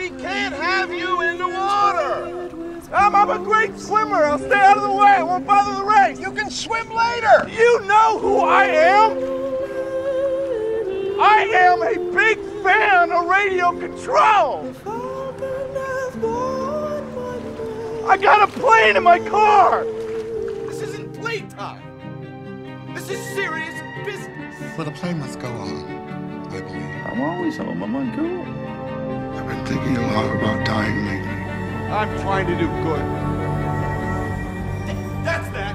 We can't have you in the water. I'm a great swimmer. I'll stay out of the way. I won't bother the race. You can swim later. You know who I am? I am a big fan of Radio Control. I got a plane in my car. This isn't playtime. This is serious business. Well, the play must go on, I believe. I'm always home. I'm on cool. I've been thinking a lot about dying lately. I'm trying to do good. That's that.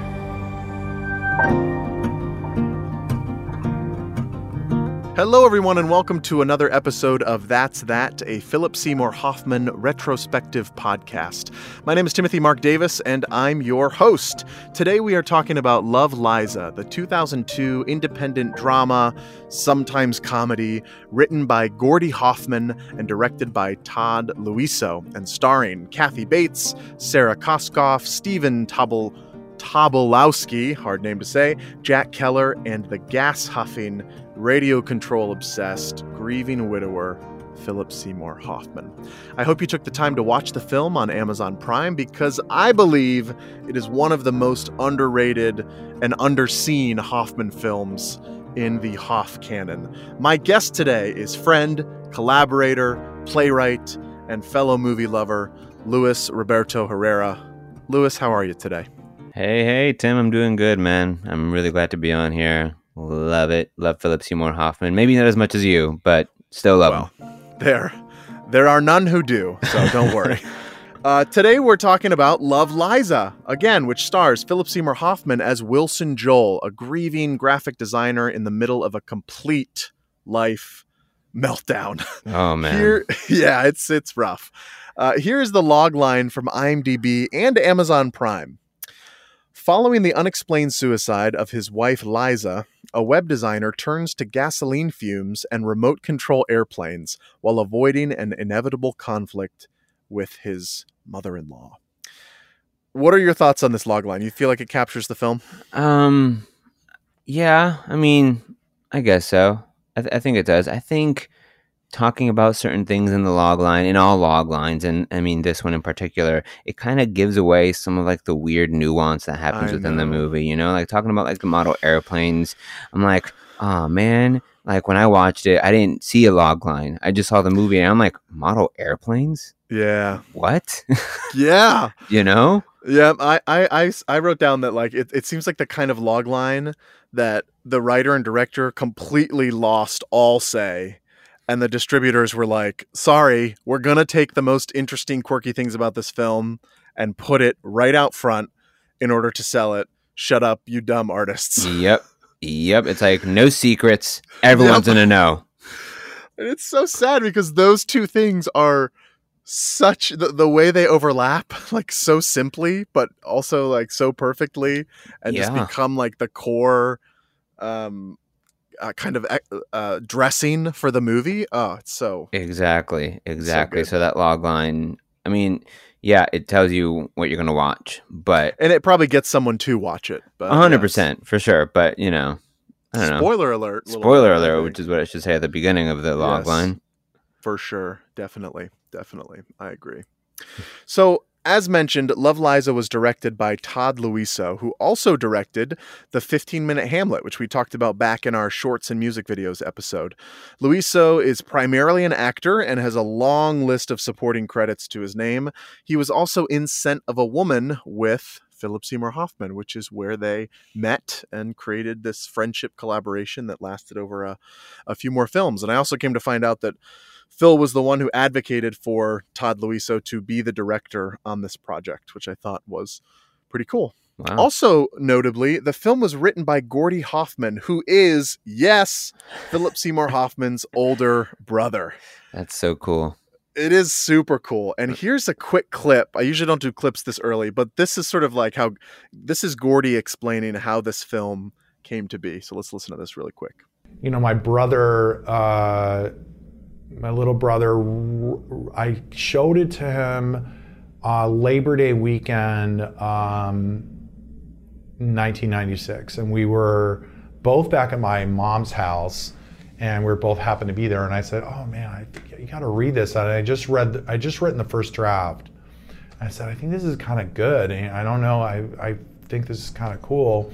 Hello, everyone, and welcome to another episode of That's That, a Philip Seymour Hoffman retrospective podcast. My name is Timothy Mark Davis, and I'm your host. Today we are talking about Love, Liza, the 2002 independent drama, sometimes comedy, written by Gordy Hoffman and directed by Todd Luiso, and starring Kathy Bates, Sarah Koskoff, Stephen Tobolowsky, hard name to say, Jack Keller, and the gas-huffing, radio control-obsessed, grieving widower, Philip Seymour Hoffman. I hope you took the time to watch the film on Amazon Prime because I believe it is one of the most underrated and underseen Hoffman films in the Hoff canon. My guest today is friend, collaborator, playwright, and fellow movie lover, Luis Roberto Herrera. Luis, how are you today? Hey, Tim, I'm doing good, man. I'm really glad to be on here. Love it. Love Philip Seymour Hoffman. Maybe not as much as you, but still love him. There are none who do, so don't worry. Today we're talking about Love, Liza, again, which stars Philip Seymour Hoffman as Wilson Joel, a grieving graphic designer in the middle of a complete life meltdown. Oh, man. It's rough. Here's the log line from IMDb and Amazon Prime. Following the unexplained suicide of his wife Liza, a web designer turns to gasoline fumes and remote control airplanes while avoiding an inevitable conflict with his mother-in-law. What are your thoughts on this logline? You feel like it captures the film? Yeah, I mean, I guess so. I think it does. I think talking about certain things in the log line, in all log lines, and I mean this one in particular, it kind of gives away some of like the weird nuance that happens within the movie, you know, like talking about like the model airplanes. I'm like, oh man, like when I watched it, I didn't see a log line. I just saw the movie and I'm like, model airplanes? Yeah. What? Yeah. You know? Yeah, I wrote down that like it seems like the kind of log line that the writer and director completely lost all say. And the distributors were like, sorry, we're going to take the most interesting, quirky things about this film and put it right out front in order to sell it. Shut up, you dumb artists. Yep. It's like no secrets. Everyone's in a know. And it's so sad because those two things are such the way they overlap, like so simply, but also like so perfectly and just become like the core kind of dressing for the movie. Oh, it's so exactly. So that log line, I mean, yeah, it tells you what you're going to watch, and it probably gets someone to watch it. 100% for sure. But you know, I don't know. Spoiler alert, which is what I should say at the beginning of the log line. For sure, definitely, I agree. So, as mentioned, Love, Liza was directed by Todd Luiso, who also directed the 15-minute Hamlet, which we talked about back in our shorts and music videos episode. Luiso is primarily an actor and has a long list of supporting credits to his name. He was also in Scent of a Woman with Philip Seymour Hoffman, which is where they met and created this friendship collaboration that lasted over a few more films. And I also came to find out that Phil was the one who advocated for Todd Luiso to be the director on this project, which I thought was pretty cool. Wow. Also, notably, the film was written by Gordy Hoffman, who is, yes, Philip Seymour Hoffman's older brother. That's so cool. It is super cool. And here's a quick clip. I usually don't do clips this early, but this is sort of like how this is Gordy explaining how this film came to be. So let's listen to this really quick. You know, my brother, my little brother, I showed it to him Labor Day weekend, 1996. And we were both back at my mom's house. and we both happened to be there. And I said, "Oh man, you got to read this." And I just written the first draft. I said, "I think this is kind of good. And I don't know. I think this is kind of cool."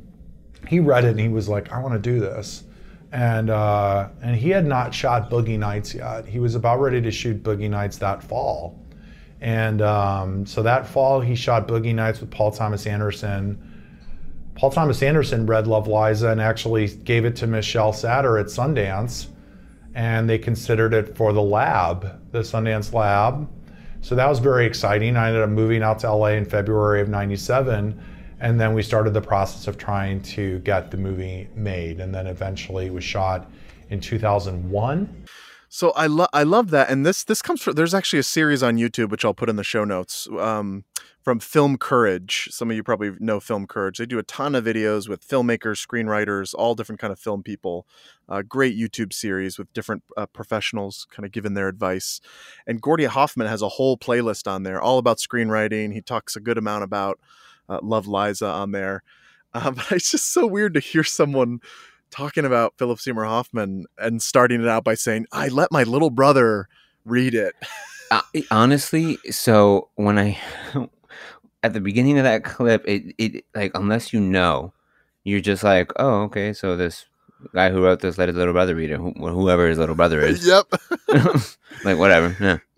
He read it and he was like, "I want to do this." And he had not shot Boogie Nights yet. He was about ready to shoot Boogie Nights that fall. And so that fall he shot Boogie Nights with Paul Thomas Anderson. Paul Thomas Anderson read Love Liza and actually gave it to Michelle Satter at Sundance, and they considered it for the lab, the Sundance Lab. So that was very exciting. I ended up moving out to LA in February of '97, and then we started the process of trying to get the movie made, and then eventually it was shot in 2001. So I love that, and this comes from, there's actually a series on YouTube which I'll put in the show notes, from Film Courage. Some of you probably know Film Courage. They do a ton of videos with filmmakers, screenwriters, all different kind of film people. Great YouTube series with different professionals kind of giving their advice. And Gordy Hoffman has a whole playlist on there all about screenwriting. He talks a good amount about Love Liza on there. But it's just so weird to hear someone talking about Philip Seymour Hoffman and starting it out by saying, "I let my little brother read it." Honestly, so when I at the beginning of that clip, it like, unless you know, you're just like, "Oh, okay, so this guy who wrote this let his little brother read it, whoever his little brother is." Yep. Like, whatever.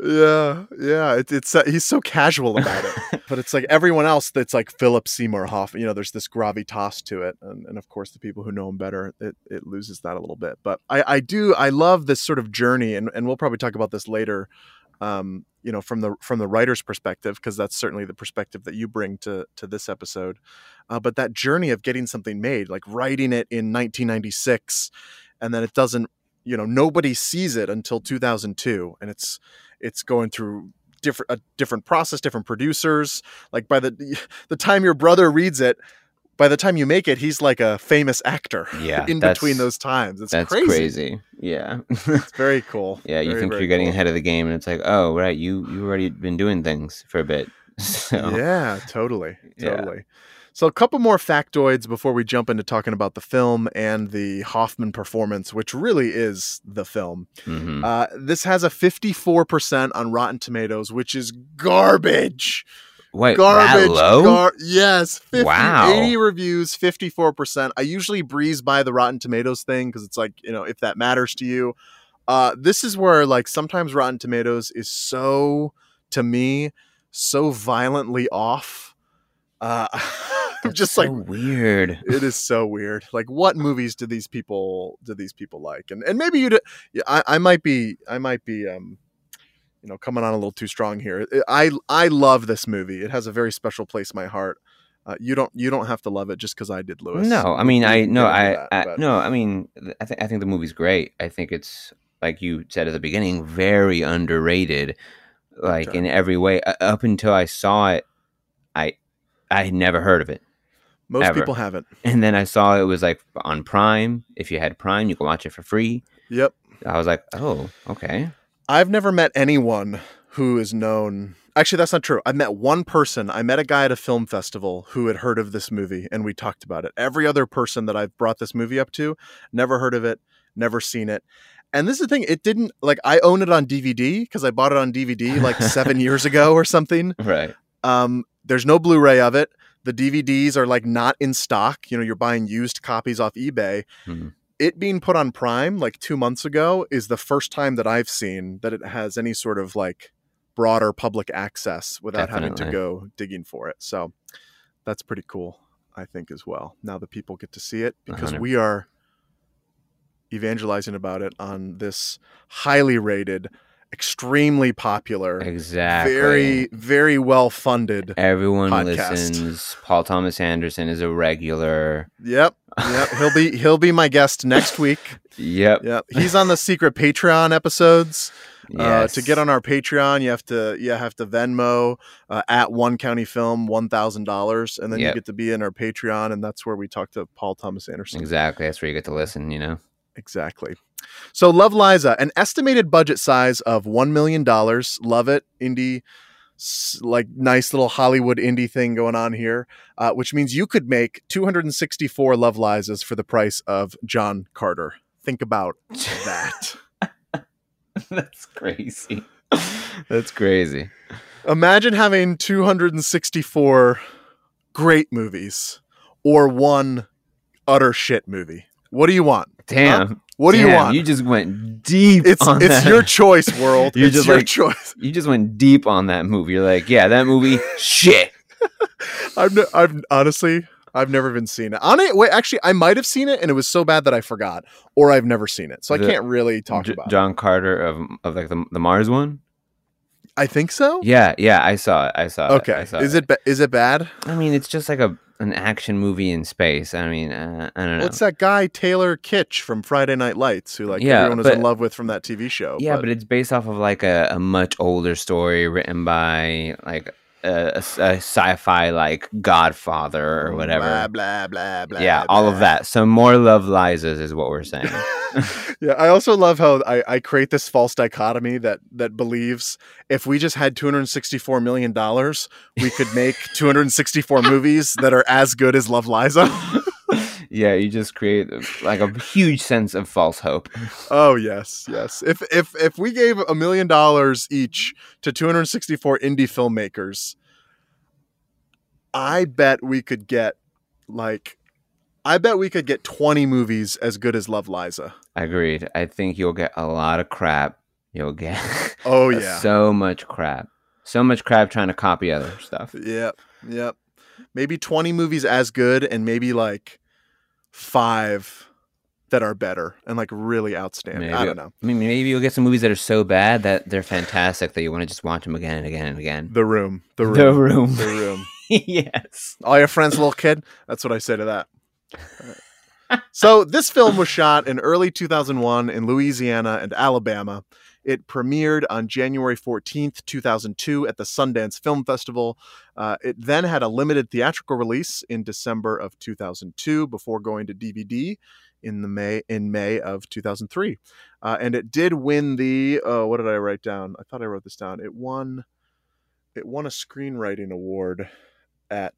Yeah. It's he's so casual about it, but it's like everyone else that's like Philip Seymour Hoffman. There's this gravitas to it, and of course the people who know him better, it loses that a little bit. But I love this sort of journey, and we'll probably talk about this later. From the writer's perspective, because that's certainly the perspective that you bring to this episode. But that journey of getting something made, like writing it in 1996, and then it doesn't, nobody sees it until 2002, and it's going through a different process, different producers. Like by the time your brother reads it, by the time you make it, he's like a famous actor. Yeah, in between those times. That's crazy. Yeah. It's very cool. Yeah, you think you're getting ahead of the game, and it's like, oh, right, you already been doing things for a bit. So. Yeah, totally. So a couple more factoids before we jump into talking about the film and the Hoffman performance, which really is the film. Mm-hmm. This has a 54% on Rotten Tomatoes, which is garbage. Wait, garbage. That low? Yes. 80 reviews, 54%. I usually breeze by the Rotten Tomatoes thing because it's like, if that matters to you. This is where, like, sometimes Rotten Tomatoes is so violently off. Just so like weird. It is so weird. Like, what movies do these people like? And maybe you do. Yeah, I might be coming on a little too strong here. I love this movie. It has a very special place in my heart. You don't have to love it just because I did, Lewis. No, I mean, I think the movie's great. I think it's, like you said at the beginning, very underrated, like in every way. Up until I saw it, I had never heard of it. Most people haven't. And then I saw it was like on Prime. If you had Prime, you could watch it for free. Yep. I was like, oh, okay. I've never met anyone who is known. Actually, that's not true. I met one person. I met a guy at a film festival who had heard of this movie, and we talked about it. Every other person that I've brought this movie up to, never heard of it, never seen it. And this is the thing. It didn't, like, I own it on DVD because I bought it on DVD like 7 years ago or something. Right. There's no Blu-ray of it. The DVDs are like not in stock. You're buying used copies off eBay. Mm-hmm. It being put on Prime like 2 months ago is the first time that I've seen that it has any sort of like broader public access without having to go digging for it. So that's pretty cool, I think, as well. Now that people get to see it, because 100%. we are evangelizing about it on this highly rated, extremely popular, exactly, very, very well funded. Everyone podcast. Listens. Paul Thomas Anderson is a regular. Yep. He'll be my guest next week. Yep. He's on the secret Patreon episodes. Yes. To get on our Patreon, you have to Venmo at One County Film $1,000, and then you get to be in our Patreon, and that's where we talk to Paul Thomas Anderson. Exactly. That's where you get to listen. Exactly. So Love Liza, an estimated budget size of $1 million. Love it. Indie, like nice little Hollywood indie thing going on here, which means you could make 264 Love Lizas for the price of John Carter think about that. That's crazy. That's crazy. Imagine having 264 great movies or one utter shit movie. What do you want? Damn. Huh? What do you want? You just went deep. It's that. your choice, world. You're it's just your like, choice. You just went deep on that movie. You're like, yeah, that movie, shit. I've honestly, I've never even seen it. Wait, actually, I might have seen it, and it was so bad that I forgot, or I've never seen it, so I can't really talk about John Carter of like the Mars one. I think so. Yeah, I saw it. Okay, is it bad? I mean, it's just like an action movie in space. I mean, I don't know. What's that guy Taylor Kitsch from Friday Night Lights, who everyone was in love with from that TV show? Yeah, but it's based off of like a much older story written by like a sci-fi like Godfather or whatever. Blah blah blah blah. Yeah, all of that. So more Love Lisas is what we're saying. Yeah, I also love how I create this false dichotomy that believes if we just had $264 million, we could make 264 movies that are as good as Love Liza. Yeah, you just create like a huge sense of false hope. Oh yes. If we gave $1 million each to 264 indie filmmakers, I bet we could get 20 movies as good as Love Liza. Agreed. I think you'll get a lot of crap. You'll get so much crap. So much crap trying to copy other stuff. Yep. Maybe 20 movies as good and maybe like 5 that are better and like really outstanding. Maybe, I don't know. I mean, maybe you'll get some movies that are so bad that they're fantastic that you want to just watch them again and again and again. The Room. Yes. All your friends, little kid. That's what I say to that. So this film was shot in early 2001 in Louisiana and Alabama. It premiered on January 14th, 2002 at the Sundance Film Festival. It then had a limited theatrical release in December of 2002 before going to DVD in May of 2003. And it did win the, what did I write down? I thought I wrote this down. It won a screenwriting award at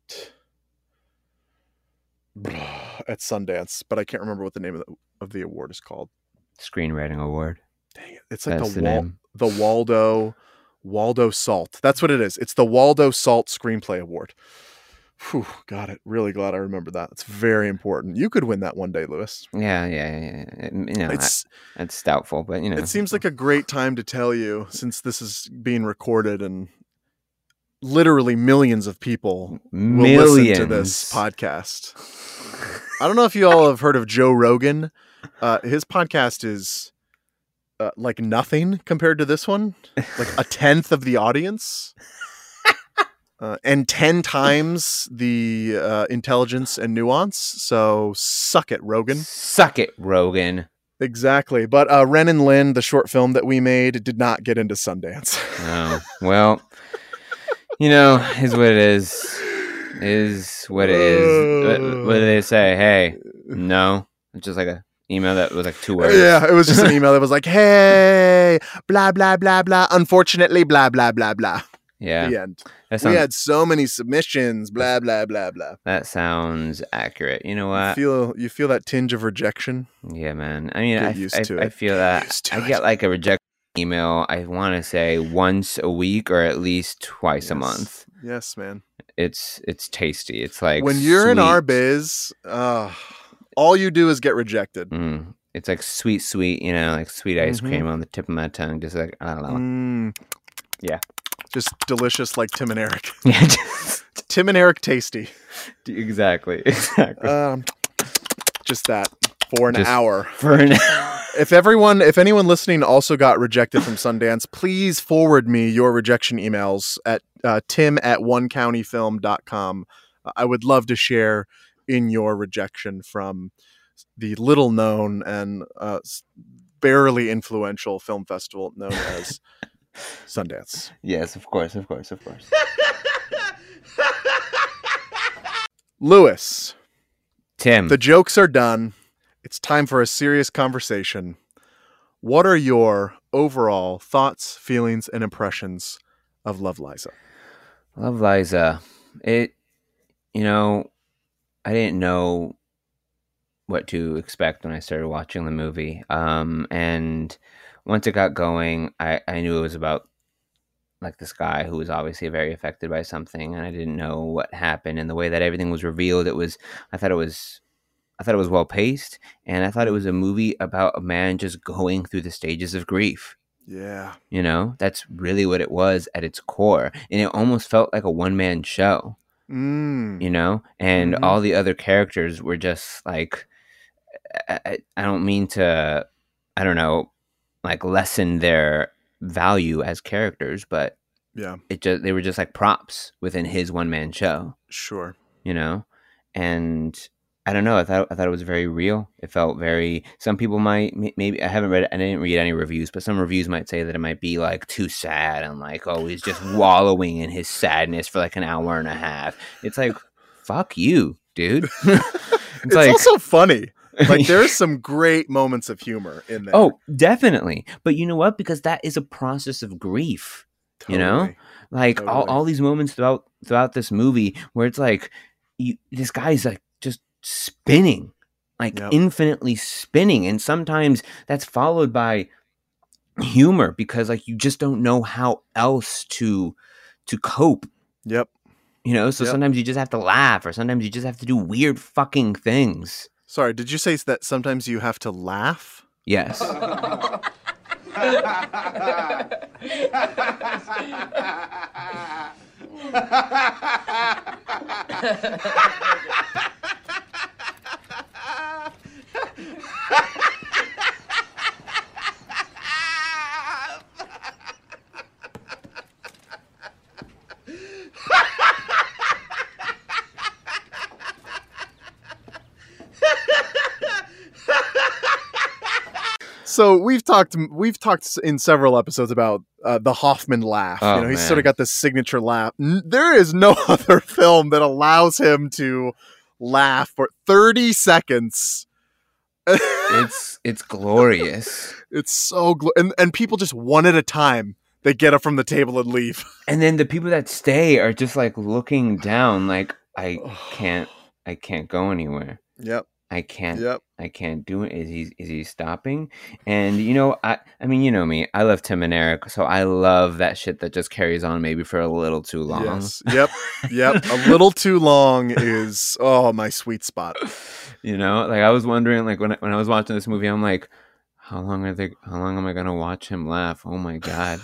Sundance, but I can't remember what the name of the award is called. Screenwriting award. Dang it. It's like That's the Waldo Salt. That's what it is. It's the Waldo Salt Screenplay Award. Whew, got it. Really glad I remember that. It's very important. You could win that one day, Lewis. Yeah. It's doubtful, but It seems like a great time to tell you, since this is being recorded and literally millions of people will listen to this podcast. I don't know if you all have heard of Joe Rogan. His podcast is like nothing compared to this one, like 1/10 of the audience, and 10 times the intelligence and nuance. So suck it, Rogan. Suck it, Rogan. Exactly. But Ren and Lin, the short film that we made, did not get into Sundance. Oh, well, is what it is. Is what it is. What do they say? Hey, no. It's just like a email that was like 2 words. Yeah, it was just an email that was like, hey, blah, blah, blah, blah. Unfortunately, blah, blah, blah, blah. Yeah. The end. We had so many submissions, blah, blah, blah, blah. That sounds accurate. You know what? You feel that tinge of rejection? Yeah, man. I mean, I feel Get that. used to I it. get like a rejection email, I want to say once a week or at least twice a month. Yes, man. It's tasty. It's like when you're in our sweet. biz, all you do is get rejected. It's like sweet, like sweet ice cream on the tip of my tongue. Just like, I don't know. Yeah. Just delicious like Tim and Eric. Yeah. Tim and Eric tasty. Exactly. Just that for an hour. For an hour. If anyone listening also got rejected from Sundance, please forward me your rejection emails at tim@onecountyfilm.com. I would love to share in your rejection from the little known and barely influential film festival known as Sundance. Yes, of course. Lewis. Tim. The jokes are done. It's time for a serious conversation. What are your overall thoughts, feelings, and impressions of Love Liza? Love Liza. I didn't know what to expect when I started watching the movie. And once it got going, I knew it was about like this guy who was obviously very affected by something, and I didn't know what happened. And the way that everything was revealed, I thought it was well paced, and I thought it was a movie about a man just going through the stages of grief. Yeah. You know, that's really what it was at its core, and it almost felt like a one-man show. You know, and all the other characters were just like, I don't mean to, I don't know, like lessen their value as characters, but Yeah. they were just like props within his one-man show. Sure. You know, and I don't know. I thought it was very real. It felt very. Some people might maybe I didn't read any reviews, but some reviews might say that it might be like too sad and like, oh, he's just wallowing in his sadness for like an hour and a half. It's like, fuck you, dude. It's like, also funny. Like there's some great moments of humor in there. Oh, definitely. But you know what? Because that is a process of grief. Totally. You know, like Totally. all these moments throughout this movie where it's like, this guy's like just spinning, like infinitely spinning, and sometimes that's followed by humor because like you just don't know how else to cope. Yep. You know, so sometimes you just have to laugh, or sometimes you just have to do weird fucking things. Sorry, did you say that sometimes you have to laugh? Yes. So we've talked in several episodes about the Hoffman laugh. Oh, you know, he's man. sort of got this signature laugh. There is no other film that allows him to laugh for 30 seconds. It's glorious. It's so and people just one at a time, they get up from the table and leave. And then the people that stay are just like looking down, like I can't go anywhere. Yep. I can't. Yep. I can't do it. Is he stopping? And you know, I mean, you know me. I love Tim and Eric, so I love that shit that just carries on maybe for a little too long. Yes. Yep. A little too long is my sweet spot. You know, like I was wondering, like when I was watching this movie, I'm like, how long am I gonna watch him laugh? Oh my god.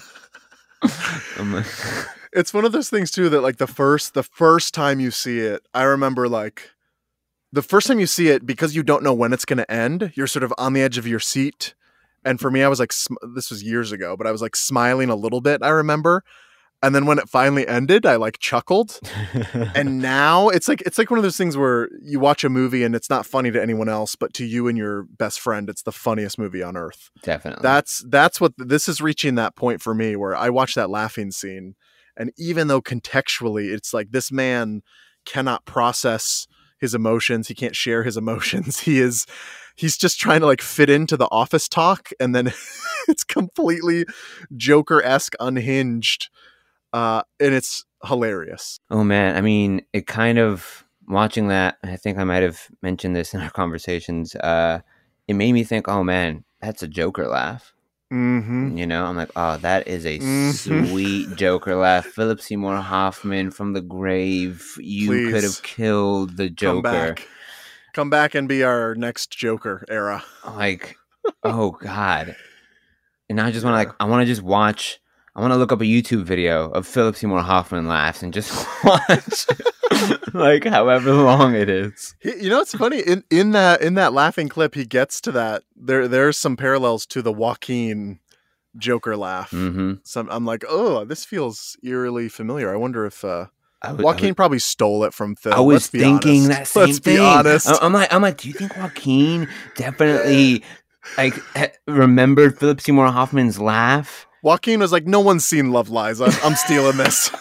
I'm like, It's one of those things too that like the first time you see it, I remember like the first time you see it, because you don't know when it's going to end, you're sort of on the edge of your seat. And for me, I was like, this was years ago, but I was like smiling a little bit, I remember. And then when it finally ended, I like chuckled. And now it's like one of those things where you watch a movie and it's not funny to anyone else, but to you and your best friend, it's the funniest movie on earth. definitely. That's what this is, reaching that point for me where I watch that laughing scene. And even though contextually it's like this man cannot process his emotions, he can't share his emotions. He's just trying to like fit into the office talk, and then it's completely Joker-esque, unhinged, and it's hilarious. Oh man, I mean, it kind of watching that. I think I might have mentioned this in our conversations. It made me think, oh man, that's a Joker laugh. Mm-hmm. You know, I'm like, oh, that is a Mhm. sweet Joker laugh. Philip Seymour Hoffman from the grave. You Please. could have killed the Joker. Come back and be our next Joker era. Like, oh god. And I just want to I want to look up a YouTube video of Philip Seymour Hoffman laughs and just watch like however long it is. You know, it's funny in that laughing clip, he gets to that. There's some parallels to the Joaquin Joker laugh. Mm-hmm. I'm like, oh, this feels eerily familiar. I wonder if I Joaquin probably stole it from Phil. was Let's be thinking honest. that same Let's thing. be honest. I'm like, do you think Joaquin definitely like remembered Philip Seymour Hoffman's laugh? Joaquin was like, no one's seen Love Lies. I'm stealing this.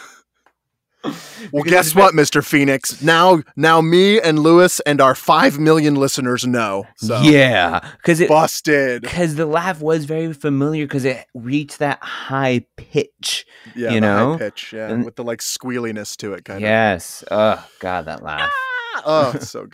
Well, Because guess what, Mr. Phoenix? Now me and Lewis and our 5 million listeners know. So Yeah, because busted. the laugh was very familiar because it reached that high pitch. Yeah, you the know? high pitch, yeah, And- with the like squealiness to it, kind Yes. Oh God, that laugh. of. Oh, it's so good.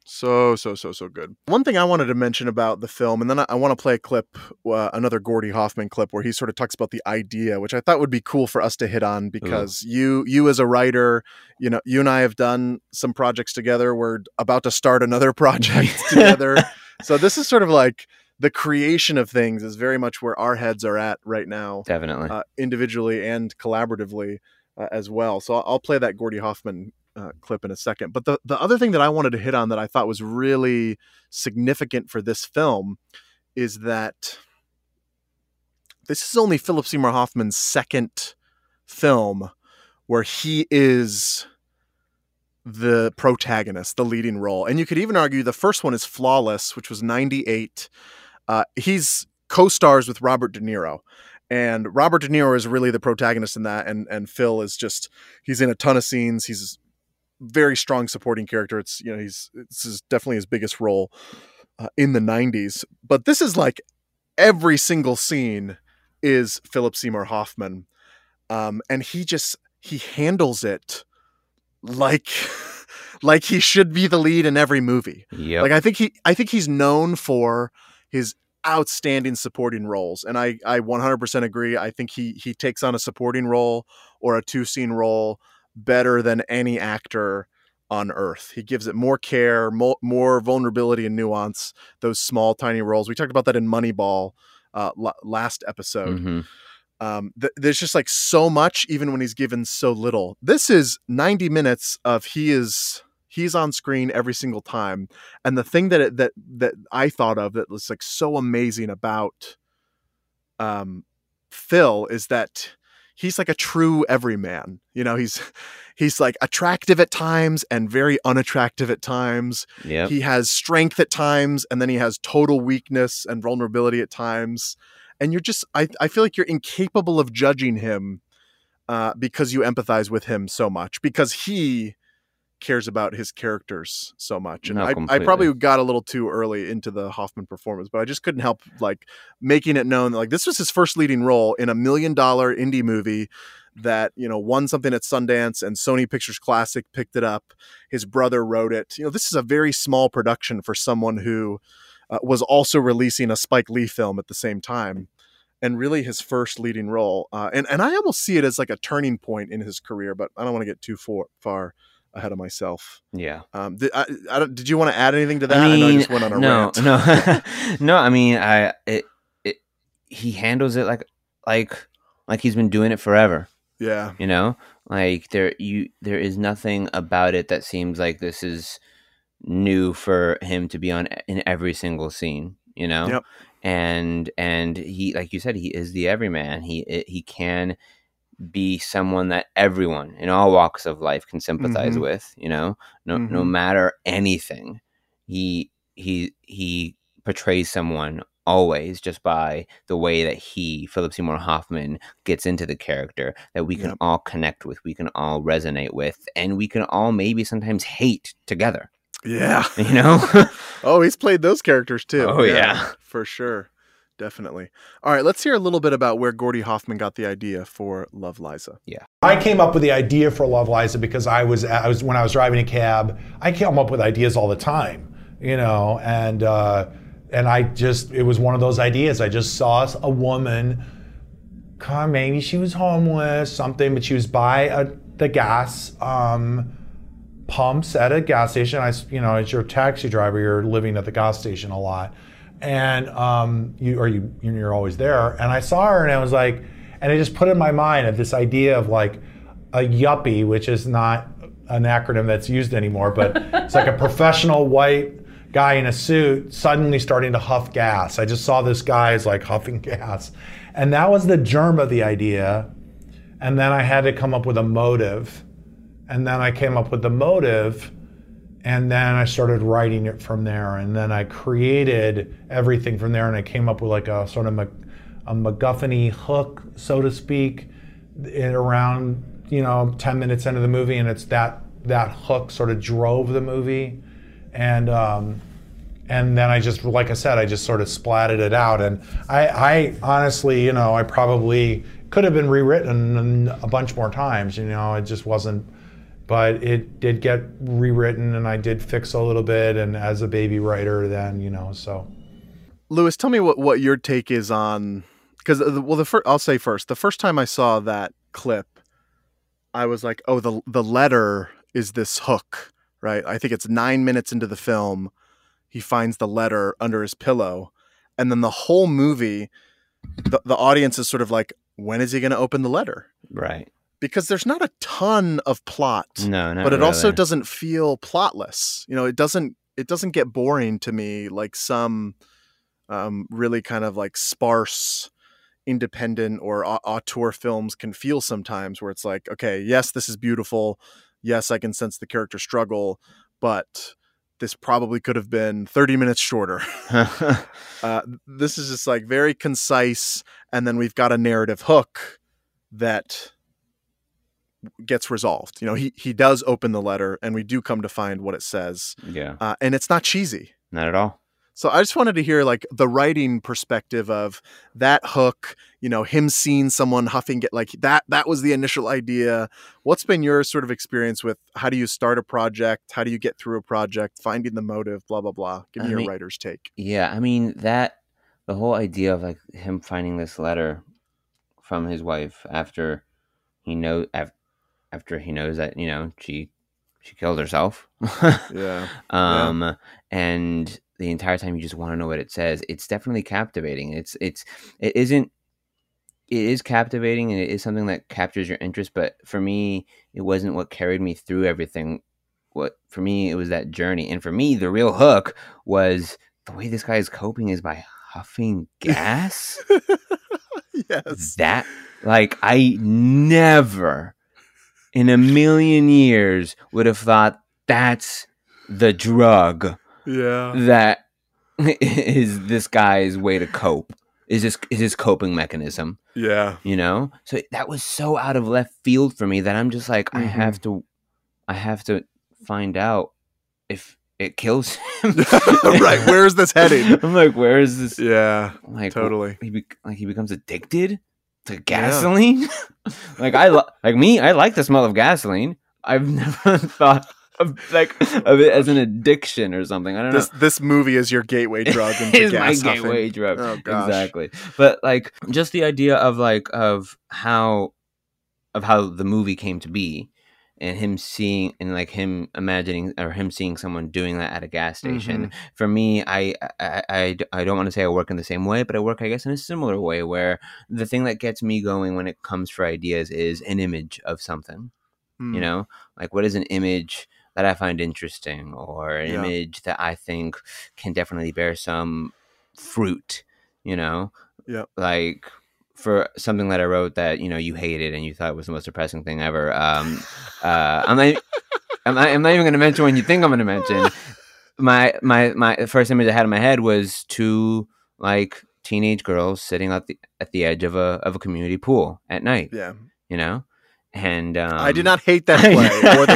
So good. One thing I wanted to mention about the film, and then I want to play a clip, another Gordy Hoffman clip, where he sort of talks about the idea, which I thought would be cool for us to hit on, because you as a writer, you and I have done some projects together. We're about to start another project together. So this is sort of like the creation of things is very much where our heads are at right now. Definitely. Individually and collaboratively as well. So I'll play that Gordy Hoffman clip in a second. But the other thing that I wanted to hit on that I thought was really significant for this film is that this is only Philip Seymour Hoffman's second film where he is the protagonist, the leading role. And you could even argue the first one is Flawless, which was 98. He's co-stars with Robert De Niro. And Robert De Niro is really the protagonist in that. And Phil is just, he's in a ton of scenes. He's very strong supporting character. It's, this is definitely his biggest role in the 90s. But this is like every single scene is Philip Seymour Hoffman. And he handles it like he should be the lead in every movie. Yep. Like I think he's known for his outstanding supporting roles. And I 100% agree. I think he takes on a supporting role or a 2-scene role better than any actor on earth. He gives it more care, more vulnerability and nuance, those small, tiny roles. We talked about that in Moneyball last episode. Mm-hmm. There's just like so much, even when he's given so little. This is 90 minutes of he's on screen every single time. And the thing that I thought of that was like so amazing about Phil is that he's like a true everyman. He's like attractive at times and very unattractive at times. Yep. He has strength at times, and then he has total weakness and vulnerability at times. And you're just, I feel like you're incapable of judging him because you empathize with him so much, because he cares about his characters so much. And I probably got a little too early into the Hoffman performance, but I just couldn't help like making it known that like this was his first leading role in $1 million indie movie that, won something at Sundance, and Sony Pictures Classic picked it up. His brother wrote it. This is a very small production for someone who was also releasing a Spike Lee film at the same time, and really his first leading role. And I almost see it as like a turning point in his career, but I don't want to get too far ahead of myself. Yeah. Did you want to add anything to that? I know I just went on a rant. No. I mean, he handles it like he's been doing it forever. Yeah. Like there is nothing about it that seems like this is new for him to be on in every single scene. Yep. And he, like you said, he is the everyman. He can be someone that everyone in all walks of life can sympathize with, no matter anything. He portrays someone always just by the way that Philip Seymour Hoffman gets into the character that we can all connect with, we can all resonate with, and we can all maybe sometimes hate together. Yeah. Oh, he's played those characters too. Oh yeah. For sure. Definitely. All right, let's hear a little bit about where Gordy Hoffman got the idea for Love, Liza. Yeah. I came up with the idea for Love, Liza because I was when I was driving a cab, I came up with ideas all the time, and it was one of those ideas. I just saw a woman, maybe she was homeless, something, but she was by the gas pumps at a gas station. As you're a taxi driver, you're living at the gas station a lot. And you're always there. And I saw her, and I was like, and it just put in my mind of this idea of like a yuppie, which is not an acronym that's used anymore, but it's like a professional white guy in a suit suddenly starting to huff gas. I just saw this guy as like huffing gas. And that was the germ of the idea. And then I had to come up with a motive. And then I came up with the motive. And then I started writing it from there, and then I created everything from there, and I came up with like a sort of a MacGuffin-y hook, so to speak, around 10 minutes into the movie, and it's that hook sort of drove the movie, and then I just, like I said, I just sort of splatted it out, and I honestly, I probably could have been rewritten a bunch more times, it just wasn't. but it did get rewritten, and I did fix a little bit, and as a baby writer then, so. Lewis, tell me what your take is on, because I'll say first, the first time I saw that clip, I was like, oh, the letter is this hook, right? I think it's 9 minutes into the film, he finds the letter under his pillow, and then the whole movie, the audience is sort of like, when is he going to open the letter? Right. Because there's not a ton of plot, no, but it really. also doesn't feel plotless. It doesn't get boring to me like some really kind of like sparse independent or auteur films can feel sometimes, where it's like, okay, yes, this is beautiful. Yes, I can sense the character struggle, but this probably could have been 30 minutes shorter. This is just like very concise. And then we've got a narrative hook that gets resolved. He does open the letter, and we do come to find what it says. Yeah. And it's not cheesy. Not at all. So I just wanted to hear like the writing perspective of that hook, him seeing someone huffing, like that was the initial idea. What's been your sort of experience with how do you start a project? How do you get through a project, finding the motive, blah, blah, blah. Give me your writer's take. Yeah. I mean, the whole idea of like him finding this letter from his wife after he knows that, she killed herself. Yeah. And the entire time you just want to know what it says. It's definitely captivating. It is captivating, and it is something that captures your interest. But for me, it wasn't what carried me through everything. For me, it was that journey. And for me, the real hook was the way this guy is coping is by huffing gas. Yes. That, like, I never in a million years would have thought that's the drug. Yeah. That is this guy's way to cope. Is his coping mechanism. Yeah. So that was so out of left field for me that I'm just like, I have to find out if it kills him. Right. Where is this heading? I'm like, where is this? Yeah. Like, totally. He becomes addicted to gasoline. Yeah. I like the smell of gasoline. I've never thought of it as an addiction or something. I don't know. This movie is your gateway drug into is gas my huffing. Gateway drug. Oh, gosh. Exactly. But like just the idea of how the movie came to be, and him seeing and like him imagining or him seeing someone doing that at a gas station. Mm-hmm. For me, I don't want to say I work in the same way, but I work, I guess, in a similar way, where the thing that gets me going when it comes for ideas is an image of something. Like what is an image that I find interesting, or an image that I think can definitely bear some fruit, like for something that I wrote that, you hated and you thought was the most depressing thing ever. I'm not even going to mention one you think I'm going to mention. My first image I had in my head was two like teenage girls sitting at the edge of a community pool at night. Yeah. And I did not hate that play.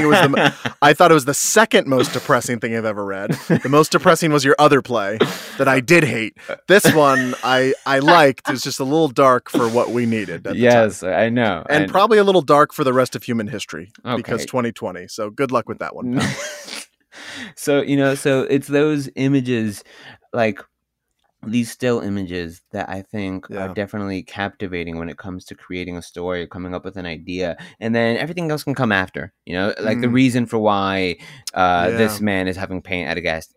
I thought it was the second most depressing thing I've ever read. The most depressing was your other play that I did hate. This one I liked. It was just a little dark for what we needed. Yes, I know. And probably a little dark for the rest of human history because 2020. So good luck with that one. So it's those images, like these still images, that I think are definitely captivating when it comes to creating a story or coming up with an idea, and then everything else can come after. Like the reason for why this man is having gas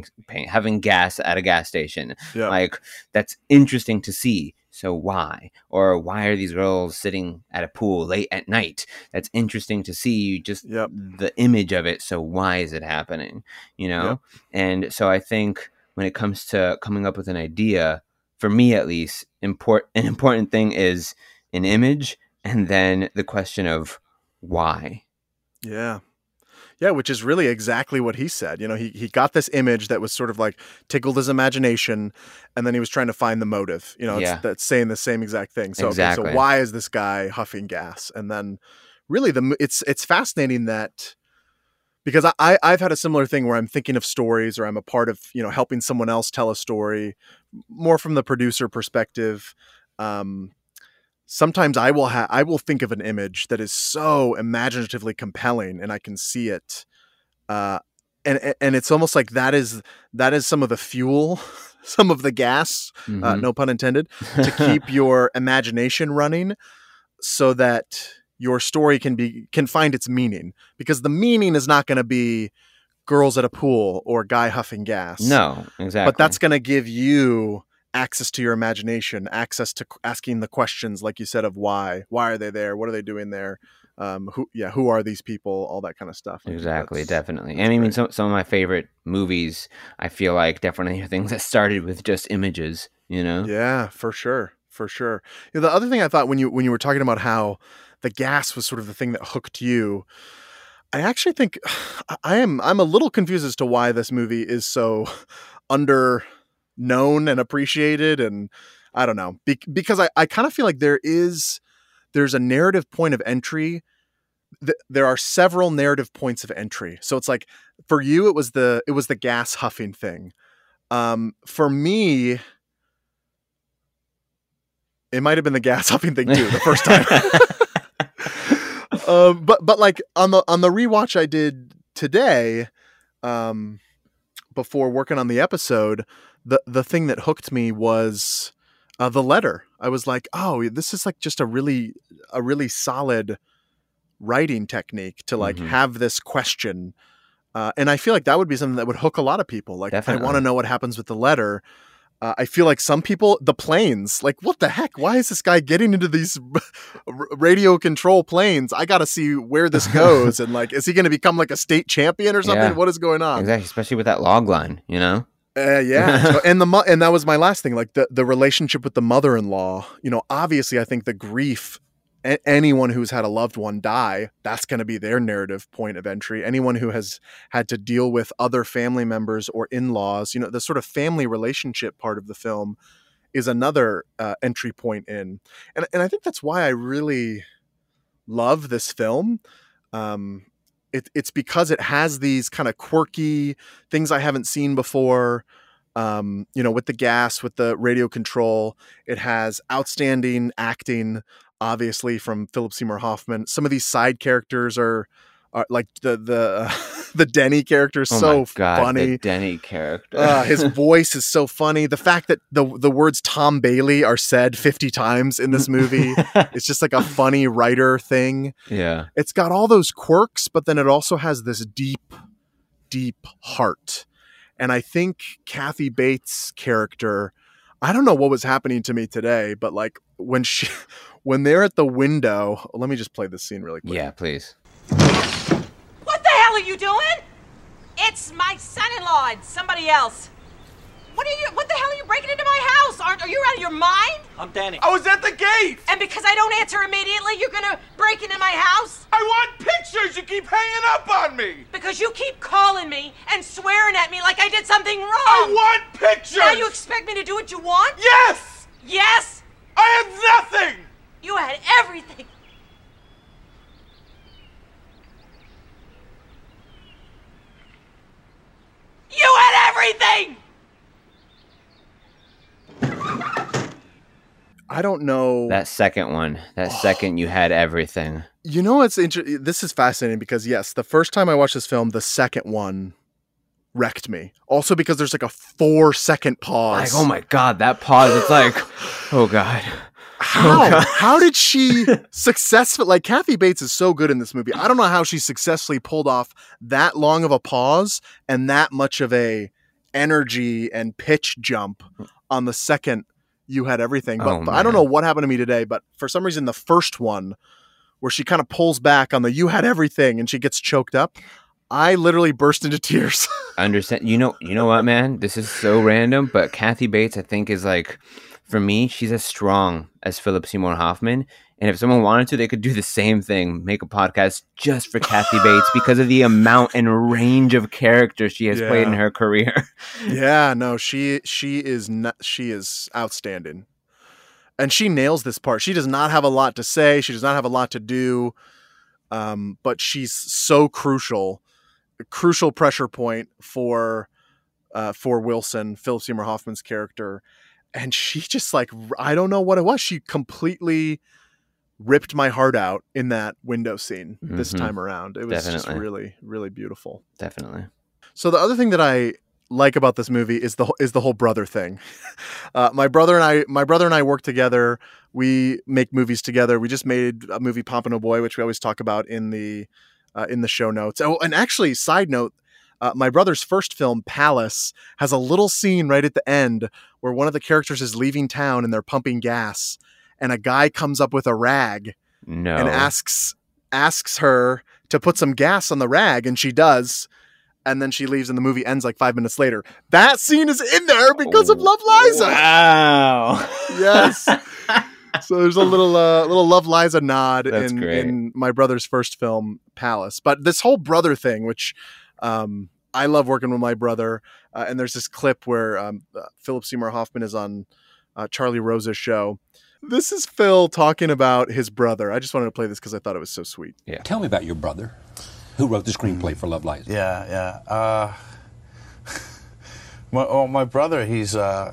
at a gas station. Yeah. Like that's interesting to see. So why? Or why are these girls sitting at a pool late at night? That's interesting to see, just the image of it. So why is it happening? And so I think when it comes to coming up with an idea, for me at least, an important thing is an image, and then the question of why. Yeah. Yeah, which is really exactly what he said. He got this image that was sort of like tickled his imagination, and then he was trying to find the motive. That's saying the same exact thing. So, exactly. So why is this guy huffing gas? And then really it's fascinating that, because I've had a similar thing where I'm thinking of stories, or I'm a part of, helping someone else tell a story more from the producer perspective. sometimes I will think of an image that is so imaginatively compelling, and I can see it, and it's almost like that is some of the fuel, some of the gas, no pun intended, to keep your imagination running, so that your story can find its meaning, because the meaning is not going to be girls at a pool or guy huffing gas. No, exactly. But that's going to give you access to your imagination, access to asking the questions, like you said, of why are they there? What are they doing there? Who are these people? All that kind of stuff. Exactly. Definitely. And I mean, some of my favorite movies, I feel like, definitely are things that started with just images, you know? Yeah, for sure. For sure. You know, the other thing I thought when you were talking about how the gas was sort of the thing that hooked you, I actually think I'm a little confused as to why this movie is so under known and appreciated, and I don't know, because I kind of feel like there's a narrative point of entry. There are several narrative points of entry. So it's like, for you, it was the gas huffing thing. For me, it might have been the gas huffing thing too, the first time. But like on the rewatch I did today, before working on the episode, the thing that hooked me was the letter. I was like, oh, this is like just a really solid writing technique to like have this question. And I feel like that would be something that would hook a lot of people. Like, definitely. I want to know what happens with the letter. I feel like some people, the planes, like, what the heck? Why is this guy getting into these radio control planes? I got to see where this goes. And like, is he going to become like a state champion or something? Yeah. What is going on? Exactly. Especially with that log line, you know? Yeah. So, and that was my last thing, like the relationship with the mother-in-law, you know, obviously I think the grief, anyone who's had a loved one die, that's going to be their narrative point of entry. Anyone who has had to deal with other family members or in-laws, you know, the sort of family relationship part of the film is another entry point in. And I think that's why I really love this film. It's because it has these kind of quirky things I haven't seen before. You know, with the gas, with the radio control, it has outstanding acting, obviously, from Philip Seymour Hoffman. Some of these side characters are like the Denny character is so funny. The Denny character. His voice is so funny. The fact that the words Tom Bailey are said 50 times in this movie, it's just like a funny writer thing. Yeah. It's got all those quirks, but then it also has this deep, deep heart. And I think Kathy Bates' character, I don't know what was happening to me today, but like when they're at the window, let me just play this scene really quick. Yeah, please. What the hell are you doing? It's my son-in-law and somebody else. What the hell are you breaking into my house? Are you out of your mind? I'm Danny. I was at the gate! And because I don't answer immediately, you're gonna break into my house? I want pictures! You keep hanging up on me! Because you keep calling me and swearing at me like I did something wrong! I want pictures! Now you expect me to do what you want? Yes! Yes? I had nothing! You had everything! You had everything! I don't know. That second one. That second, you had everything. You know what's interesting? This is fascinating because, yes, the first time I watched this film, the second one wrecked me. Also because there's like a 4-second pause. Like, oh my God, that pause. It's like, oh God. How did she successfully, like, Kathy Bates is so good in this movie. I don't know how she successfully pulled off that long of a pause and that much of a energy and pitch jump on the second you had everything. But I don't know what happened to me today, but for some reason, the first one where she kind of pulls back on the you had everything and she gets choked up, I literally burst into tears. I understand. You know what, man? This is so random, but Kathy Bates, I think, is like, for me, she's as strong as Philip Seymour Hoffman. And if someone wanted to, they could do the same thing, make a podcast just for Kathy Bates because of the amount and range of characters she has played in her career. Yeah, no, she is outstanding. And she nails this part. She does not have a lot to say. She does not have a lot to do. But she's so crucial pressure point for Wilson, Philip Seymour Hoffman's character. And she just, like, I don't know what it was. She completely ripped my heart out in that window scene this time around. It was just Definitely. really, really beautiful. Definitely. So the other thing that I like about this movie is the whole brother thing. My brother and I work together. We make movies together. We just made a movie, Pompano Boy, which we always talk about in the show notes. Oh, and actually, side note, my brother's first film, Palace, has a little scene right at the end where one of the characters is leaving town and they're pumping gas, and a guy comes up with a rag No. and asks her to put some gas on the rag, and she does. And then she leaves, and the movie ends like 5 minutes later. That scene is in there because of Love Liza. Wow. Yes. So there's a little Love Liza nod That's great. in my brother's first film, Palace. But this whole brother thing, which I love working with my brother, and there's this clip where Philip Seymour Hoffman is on Charlie Rose's show. This is Phil talking about his brother. I just wanted to play this because I thought it was so sweet. Tell me about your brother. Who wrote the screenplay for Love Liza? Yeah. My brother, he's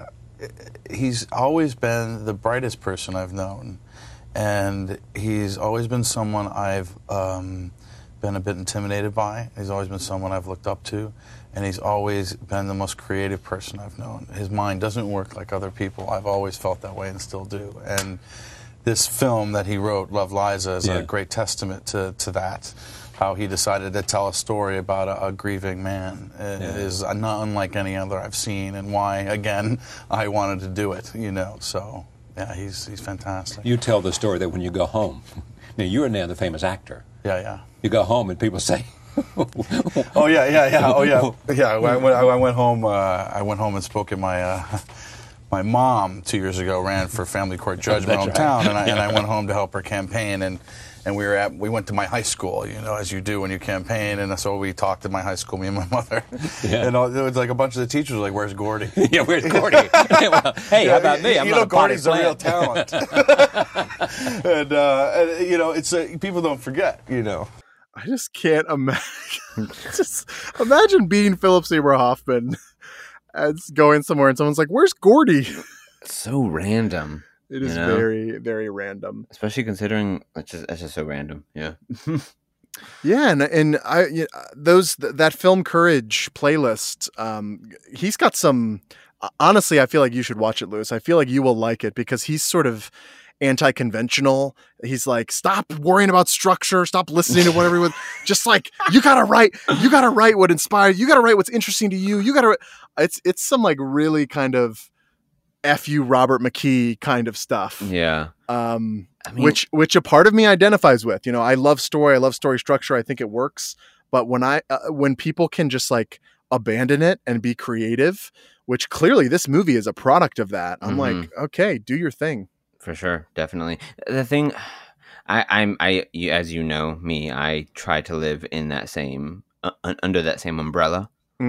always been the brightest person I've known, and he's always been someone I've been a bit intimidated by. He's always been someone I've looked up to, and he's always been the most creative person I've known. His mind doesn't work like other people. I've always felt that way and still do. And this film that he wrote, Love Liza, is a great testament to that. How he decided to tell a story about a grieving man. It is not unlike any other I've seen, and why, again, I wanted to do it, So, yeah, he's fantastic. You tell the story that when you go home, now you're now the famous actor. Yeah. You go home and people say, Oh, yeah. Oh, yeah. Yeah, I went home. I went home and spoke at my mom 2 years ago ran for family court judge in my hometown, and I went home to help her campaign, and we went to my high school, as you do when you campaign, and so we talked at my high school, me and my mother, and it was like a bunch of the teachers were like, "Where's Gordy?" Yeah, where's Gordy? Well, hey, how about me? I'm not a Gordy's a party real plant. talent, and it's people don't forget, I just can't imagine. Just imagine being Philip Seymour Hoffman and going somewhere and someone's like, "Where's Gordy?" It's so random. It is very, very random. Especially considering it's just so random. Yeah. Yeah, and that Film Courage playlist, he's got some. Honestly, I feel like you should watch it, Lewis. I feel like you will like it because he's sort of anti-conventional. He's like, stop worrying about structure, stop listening to what everyone. Just like you gotta write what inspires. You gotta write what's interesting to you. You gotta. It's some like really kind of F you Robert McKee kind of stuff. Yeah. Which a part of me identifies with. I love story. I love story structure. I think it works. But when people can just like abandon it and be creative, which clearly this movie is a product of that, I'm like, okay, do your thing. For sure, definitely. The thing, as you know me, I try to live in that same under that same umbrella.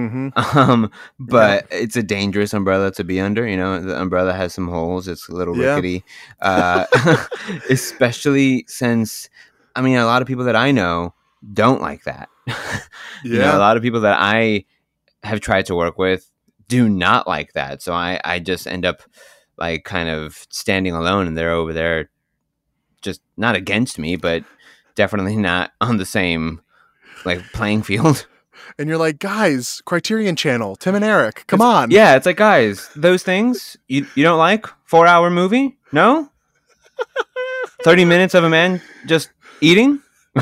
But it's a dangerous umbrella to be under. The umbrella has some holes. It's a little rickety, especially since, a lot of people that I know don't like that. A lot of people that I have tried to work with do not like that. So I just end up like kind of standing alone, and they're over there just not against me, but definitely not on the same like playing field. And you're like, guys, Criterion Channel, Tim and Eric, come on. Yeah, it's like, guys, those things you don't like? 4-hour movie? No? 30 minutes of a man just eating?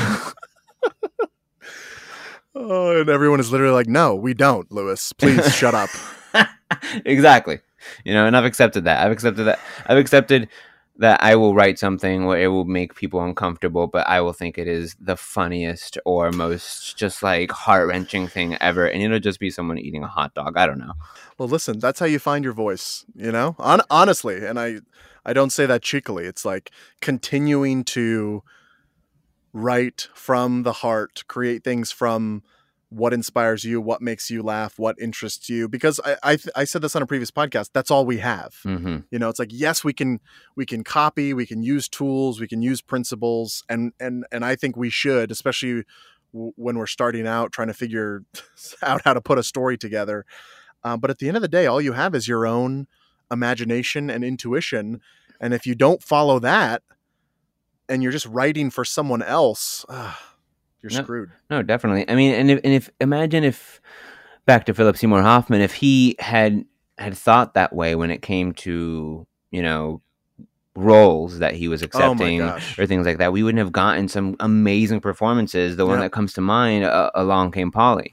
Oh, and everyone is literally like, no, we don't, Lewis. Please shut up. Exactly. And I've accepted that. I've accepted that I will write something where it will make people uncomfortable, but I will think it is the funniest or most just like heart-wrenching thing ever, and it'll just be someone eating a hot dog. I don't know. Well, listen, that's how you find your voice, honestly, and I don't say that cheekily. It's like continuing to write from the heart, create things from what inspires you, what makes you laugh, what interests you. Because I said this on a previous podcast. That's all we have. It's like, yes, we can copy, we can use tools, we can use principles, and I think we should, especially when we're starting out trying to figure out how to put a story together. But at the end of the day, all you have is your own imagination and intuition, and if you don't follow that, and you're just writing for someone else, you're No. screwed. No, definitely. I mean, and if imagine if, back to Philip Seymour Hoffman, if he had thought that way when it came to, roles that he was accepting gosh. or things like that, we wouldn't have gotten some amazing performances. The one that comes to mind, Along Came Polly.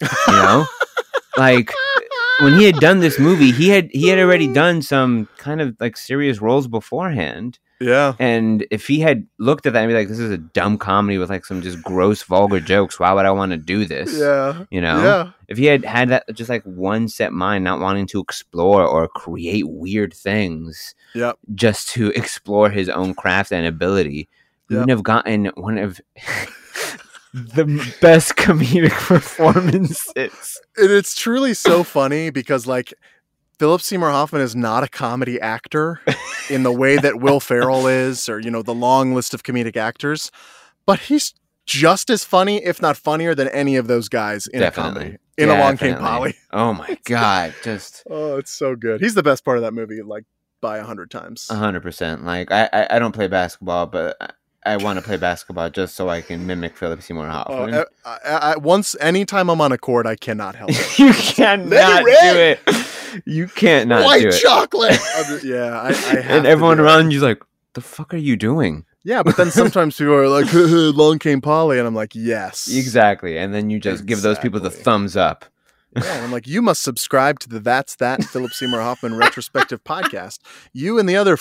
Like when he had done this movie, he had already done some kind of like serious roles beforehand. Yeah. And if he had looked at that and be like, this is a dumb comedy with like some just gross, vulgar jokes, why would I want to do this? Yeah. Yeah. If he had that just like one set mind, not wanting to explore or create weird things just to explore his own craft and ability, we wouldn't have gotten one of the best comedic performances. And it's truly so funny because like Philip Seymour Hoffman is not a comedy actor in the way that Will Ferrell is, or, the long list of comedic actors, but he's just as funny, if not funnier, than any of those guys in a comedy. Along Came Polly. Oh my God. Oh, it's so good. He's the best part of that movie, like by 100 times. 100%. Like I don't play basketball, but I want to play basketball just so I can mimic Philip Seymour Hoffman. Anytime I'm on a court, I cannot help it. You cannot do it. You can't not do it. White chocolate. I have and everyone around you's like, the fuck are you doing? Yeah, but then sometimes people are like, Along Came Polly, and I'm like, yes. Exactly. And then you just give those people the thumbs up. Yeah, and I'm like, you must subscribe to the That's That Philip Seymour Hoffman retrospective podcast. You and the other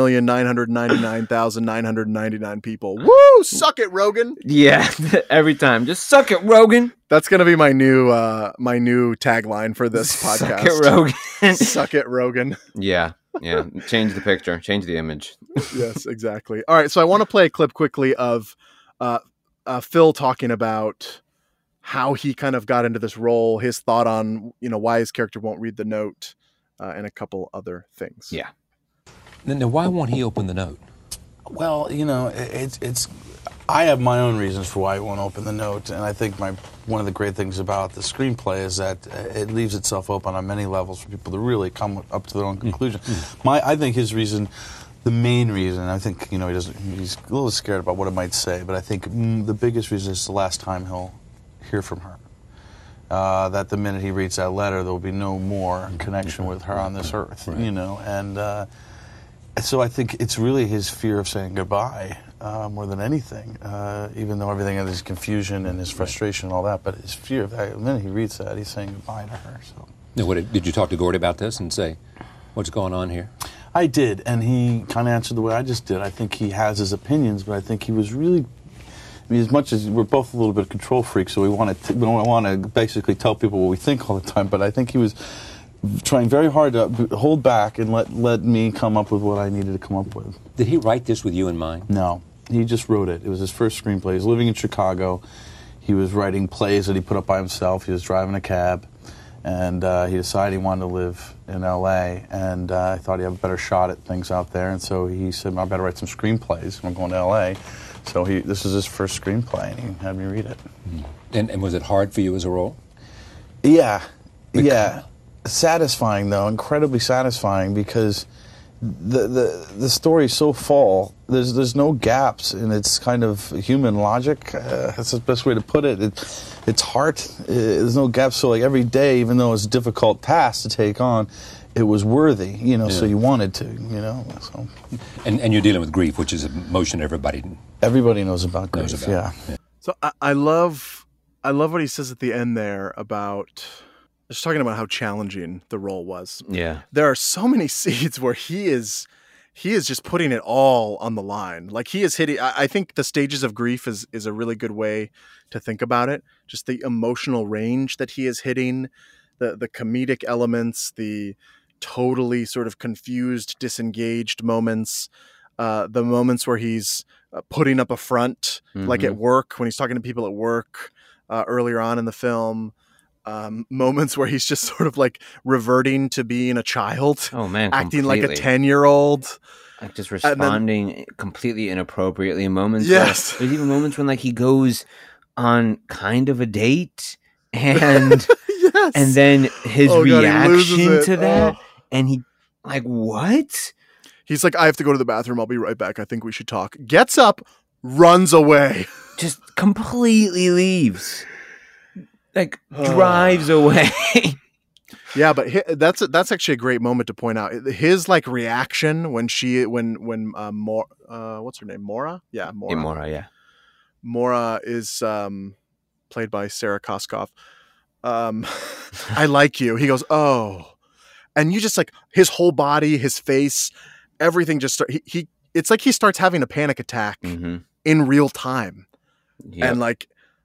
4,999,999 people. Woo! Suck it, Rogan. Yeah, every time. Just suck it, Rogan. That's gonna be my new tagline for this podcast. Suck it, Rogan. Suck it, Rogan. Yeah. Change the picture. Change the image. Yes, exactly. All right, so I want to play a clip quickly of Phil talking about how he kind of got into this role, his thought on, why his character won't read the note, and a couple other things. Yeah. Now, why won't he open the note? Well, it's. I have my own reasons for why I won't open the note, and I think one of the great things about the screenplay is that it leaves itself open on many levels for people to really come up to their own conclusion. I think his reason, the main reason, I think he's a little scared about what it might say, but I think the biggest reason is the last time he'll hear from her. That the minute he reads that letter, there will be no more connection with her on this earth, and so I think it's really his fear of saying goodbye more than anything, even though everything is his confusion and his frustration and all that, but his fear of that, the minute he reads that, he's saying goodbye to her. So. Now, did you talk to Gordy about this and say, what's going on here? I did, and he kind of answered the way I just did. I think he has his opinions, but I think he was really... as much as we're both a little bit control freaks, so we don't want to basically tell people what we think all the time, but I think he was trying very hard to hold back and let me come up with what I needed to come up with. Did he write this with you in mind? No. He just wrote it. It was his first screenplay. He was living in Chicago. He was writing plays that he put up by himself. He was driving a cab, and he decided he wanted to live in L.A., and I thought he'd have a better shot at things out there, and so he said, I better write some screenplays. I'm going to L.A., so this is his first screenplay, and he had me read it. And was it hard for you as a role? Yeah. Yeah. Satisfying, though, incredibly satisfying, because the story is so full. There's no gaps, and it's kind of human logic. That's the best way to put it. It's heart. There's no gaps. So like every day, even though it's a difficult task to take on, it was worthy. So you wanted to. So. And you're dealing with grief, which is an emotion everybody knows about grief. Yeah. So I love what he says at the end there about. Just talking about how challenging the role was. Yeah. There are so many scenes where he is just putting it all on the line. Like he is hitting, I think the stages of grief is a really good way to think about it. Just the emotional range that he is hitting, the comedic elements, the totally sort of confused, disengaged moments, the moments where he's putting up a front, like at work, when he's talking to people at work earlier on in the film. Moments where he's just sort of like reverting to being a child. Oh man, acting completely. like a 10-year-old. Like just responding completely inappropriately in moments. Yes. There's even moments when like he goes on kind of a date and Yes. and then his Oh, God, he reaction loses it. to that and he like what? He's like, I have to go to the bathroom. I'll be right back. I think we should talk. Gets up, runs away. Just completely leaves. Like, drives away. Yeah, but that's actually a great moment to point out. His like reaction when what's her name? Mora? Yeah, Mora. Mora, yeah. Mora is played by Sarah Koskov. I like you. He goes, oh. And you just like his whole body, his face, everything just it's like he starts having a panic attack in real time. Yep. And like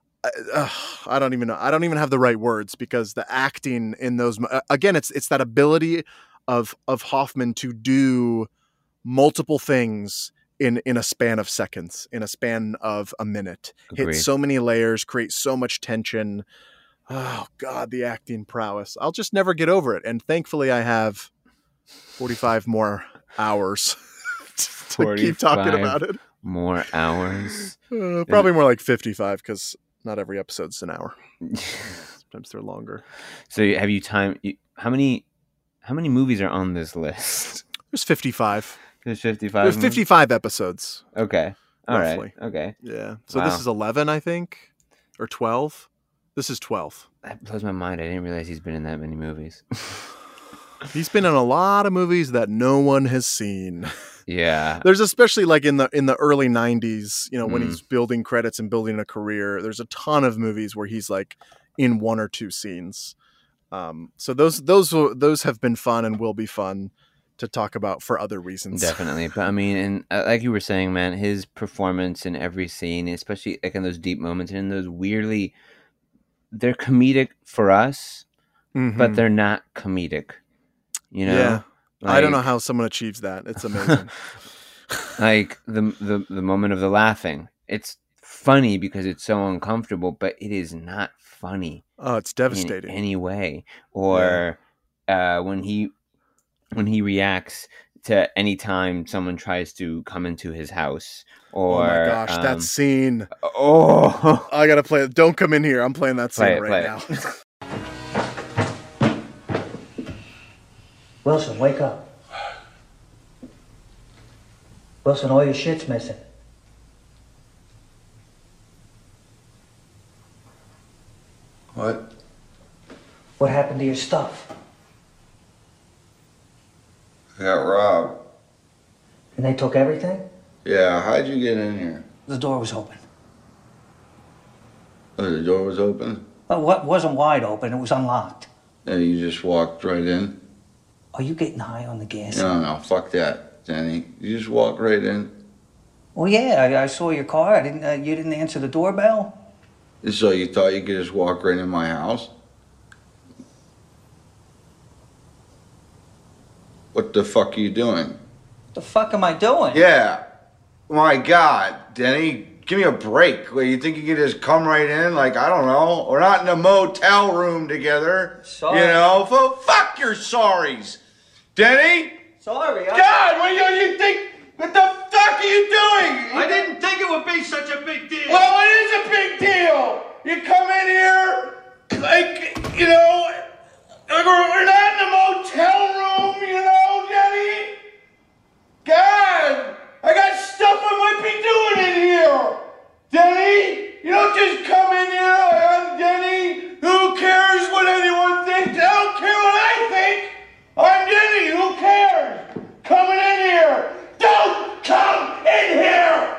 I don't even know. I don't even have the right words because the acting in those again, it's that ability of Hoffman to do multiple things in a span of seconds, in a span of a minute. Agreed. Hit so many layers, create so much tension. Oh God, the acting prowess. I'll just never get over it. And thankfully I have 45 more hours to keep talking about it. More hours. Probably more like 55 because not every episode's an hour. Sometimes they're longer. So have you how many movies are on this list? There's 55. There's 55. There's 55 episodes. Okay. All roughly. right. Okay. Yeah. So This is 11, I think, or 12. This is 12. That blows my mind. I didn't realize he's been in that many movies. He's been in a lot of movies that no one has seen. Yeah. There's especially like in the early 90s, when he's building credits and building a career, there's a ton of movies where he's like in one or two scenes. So those have been fun and will be fun to talk about for other reasons. Definitely. But I mean, and like you were saying, man, his performance in every scene, especially like in those deep moments and in those weirdly, they're comedic for us, but they're not comedic. Yeah. Like, I don't know how someone achieves that. It's amazing. Like the moment of the laughing. It's funny because it's so uncomfortable, but it is not funny. Oh, it's devastating. In any way. Or when he reacts to any time someone tries to come into his house. Or, oh my gosh, that scene. Oh, I gotta play it. Don't come in here. I'm playing that scene right now. Wilson, wake up. Wilson, all your shit's missing. What? What happened to your stuff? I got robbed. And they took everything? Yeah, how'd you get in here? The door was open. Oh, the door was open? Well, it wasn't wide open, it was unlocked. And you just walked right in? Are you getting high on the gas? No, fuck that, Danny. You just walked right in. Well, yeah, I saw your car. You didn't answer the doorbell? So you thought you could just walk right in my house? What the fuck are you doing? What the fuck am I doing? Yeah. My God, Denny, give me a break. Like, you think you can just come right in? Like, I don't know. We're not in a motel room together. Sorry. Fuck your sorries. Denny? Sorry. God, what do you think? What the fuck are you doing? I didn't think it would be such a big deal. Well, it is a big deal. You come in here, like, we're not in a motel room, Denny? God, I got stuff I might be doing in here. Denny, you don't just come in here, I'm Denny. Who cares what anyone thinks? I don't care what I think. I'm Denny, who cares? Coming in here. Don't come in here.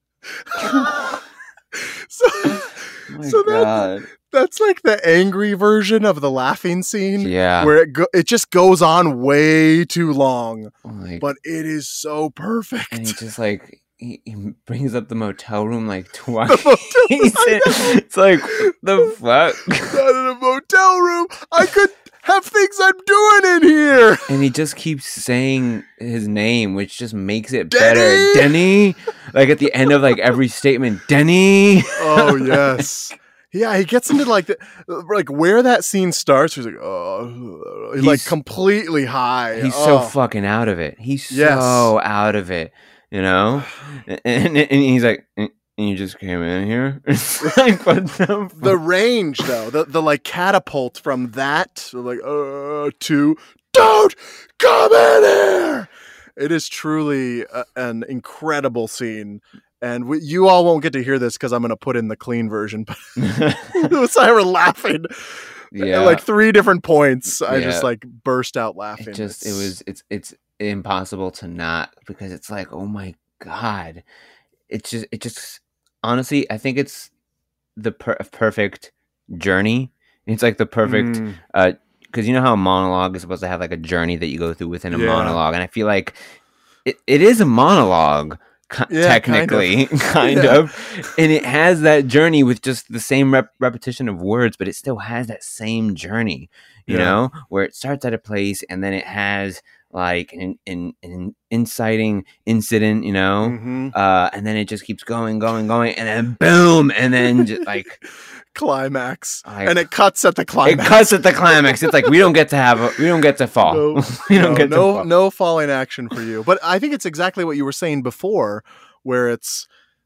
That's like the angry version of the laughing scene. Yeah. Where it just goes on way too long. Like, but it is so perfect. And he just like he brings up the motel room like twice. It's like, the fuck? Not in a motel room. I could have things I'm doing in here. And he just keeps saying his name, which just makes it better. Denny. Like at the end of like every statement, Denny. Oh yes. Yeah, he gets into like where that scene starts. He's like, he's like completely high. He's so fucking out of it. He's so out of it, and he's like, and you just came in here. It's like, what the range though, the like catapult from that to don't come in here. It is truly an incredible scene. And you all won't get to hear this because I'm going to put in the clean version. But Louis and I were laughing. At like 3 different points. I just like burst out laughing. It's impossible to not, because it's like, oh my God. It just honestly, I think it's the perfect journey. It's like the perfect, because you know how a monologue is supposed to have like a journey that you go through within a monologue. And I feel like it is a monologue. Technically, kind of. And it has that journey with just the same repetition of words, but it still has that same journey, you know, where it starts at a place and then it has like an inciting incident, you know, and then it just keeps going, and then boom, and then just like climax, and it cuts at the climax. It's like we don't get to fall. No falling action for you. But I think it's exactly what you were saying before, where it's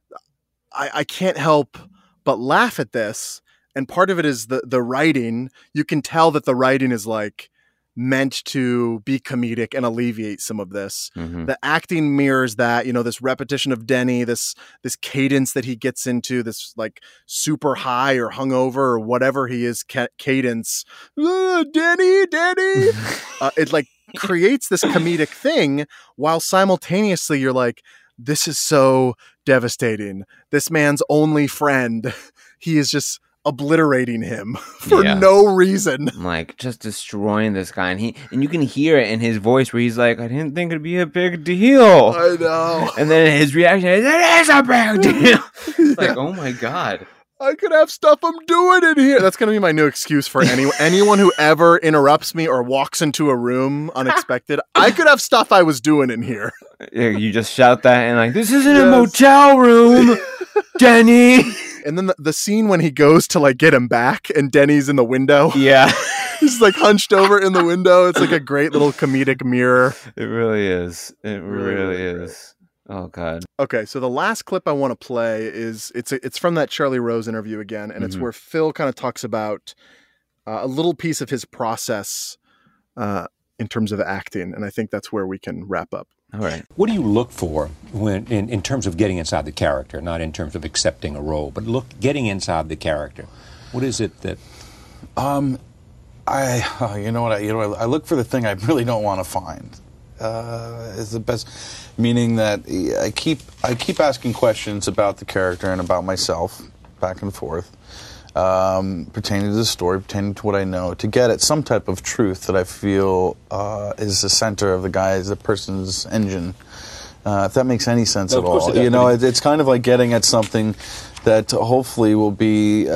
I can't help but laugh at this, and part of it is the writing. You can tell that the writing is like meant to be comedic and alleviate some of this. The acting mirrors that, you know, this repetition of Denny, this cadence that he gets into, this like super high or hungover or whatever he is cadence. Denny. It like creates this comedic thing while simultaneously you're like, this is so devastating. This man's only friend, he is just obliterating him for no reason, like just destroying this guy, and you can hear it in his voice where he's like, I didn't think it'd be a big deal. I know. And then his reaction is, it is a big deal. It's like, oh my God, I could have stuff I'm doing in here. That's gonna be my new excuse for anyone who ever interrupts me or walks into a room unexpected. I could have stuff I was doing in here. Yeah, you just shout that and like, this isn't a motel room, Denny. And then the scene when he goes to like get him back and Denny's in the window. Yeah. He's like hunched over in the window. It's like a great little comedic mirror. It really is. It really is. Oh God. Okay, so the last clip I want to play is it's from that Charlie Rose interview again, and it's where Phil kind of talks about a little piece of his process in terms of acting, and I think that's where we can wrap up. All right. What do you look for when, in terms of getting inside the character, not in terms of accepting a role, but getting inside the character? What is it that? I look for the thing I really don't want to find. Is the best, meaning that I keep asking questions about the character and about myself, back and forth, pertaining to the story, pertaining to what I know, to get at some type of truth that I feel is the center of the person's engine. If that makes any sense at all. You know, it's kind of like getting at something that hopefully will be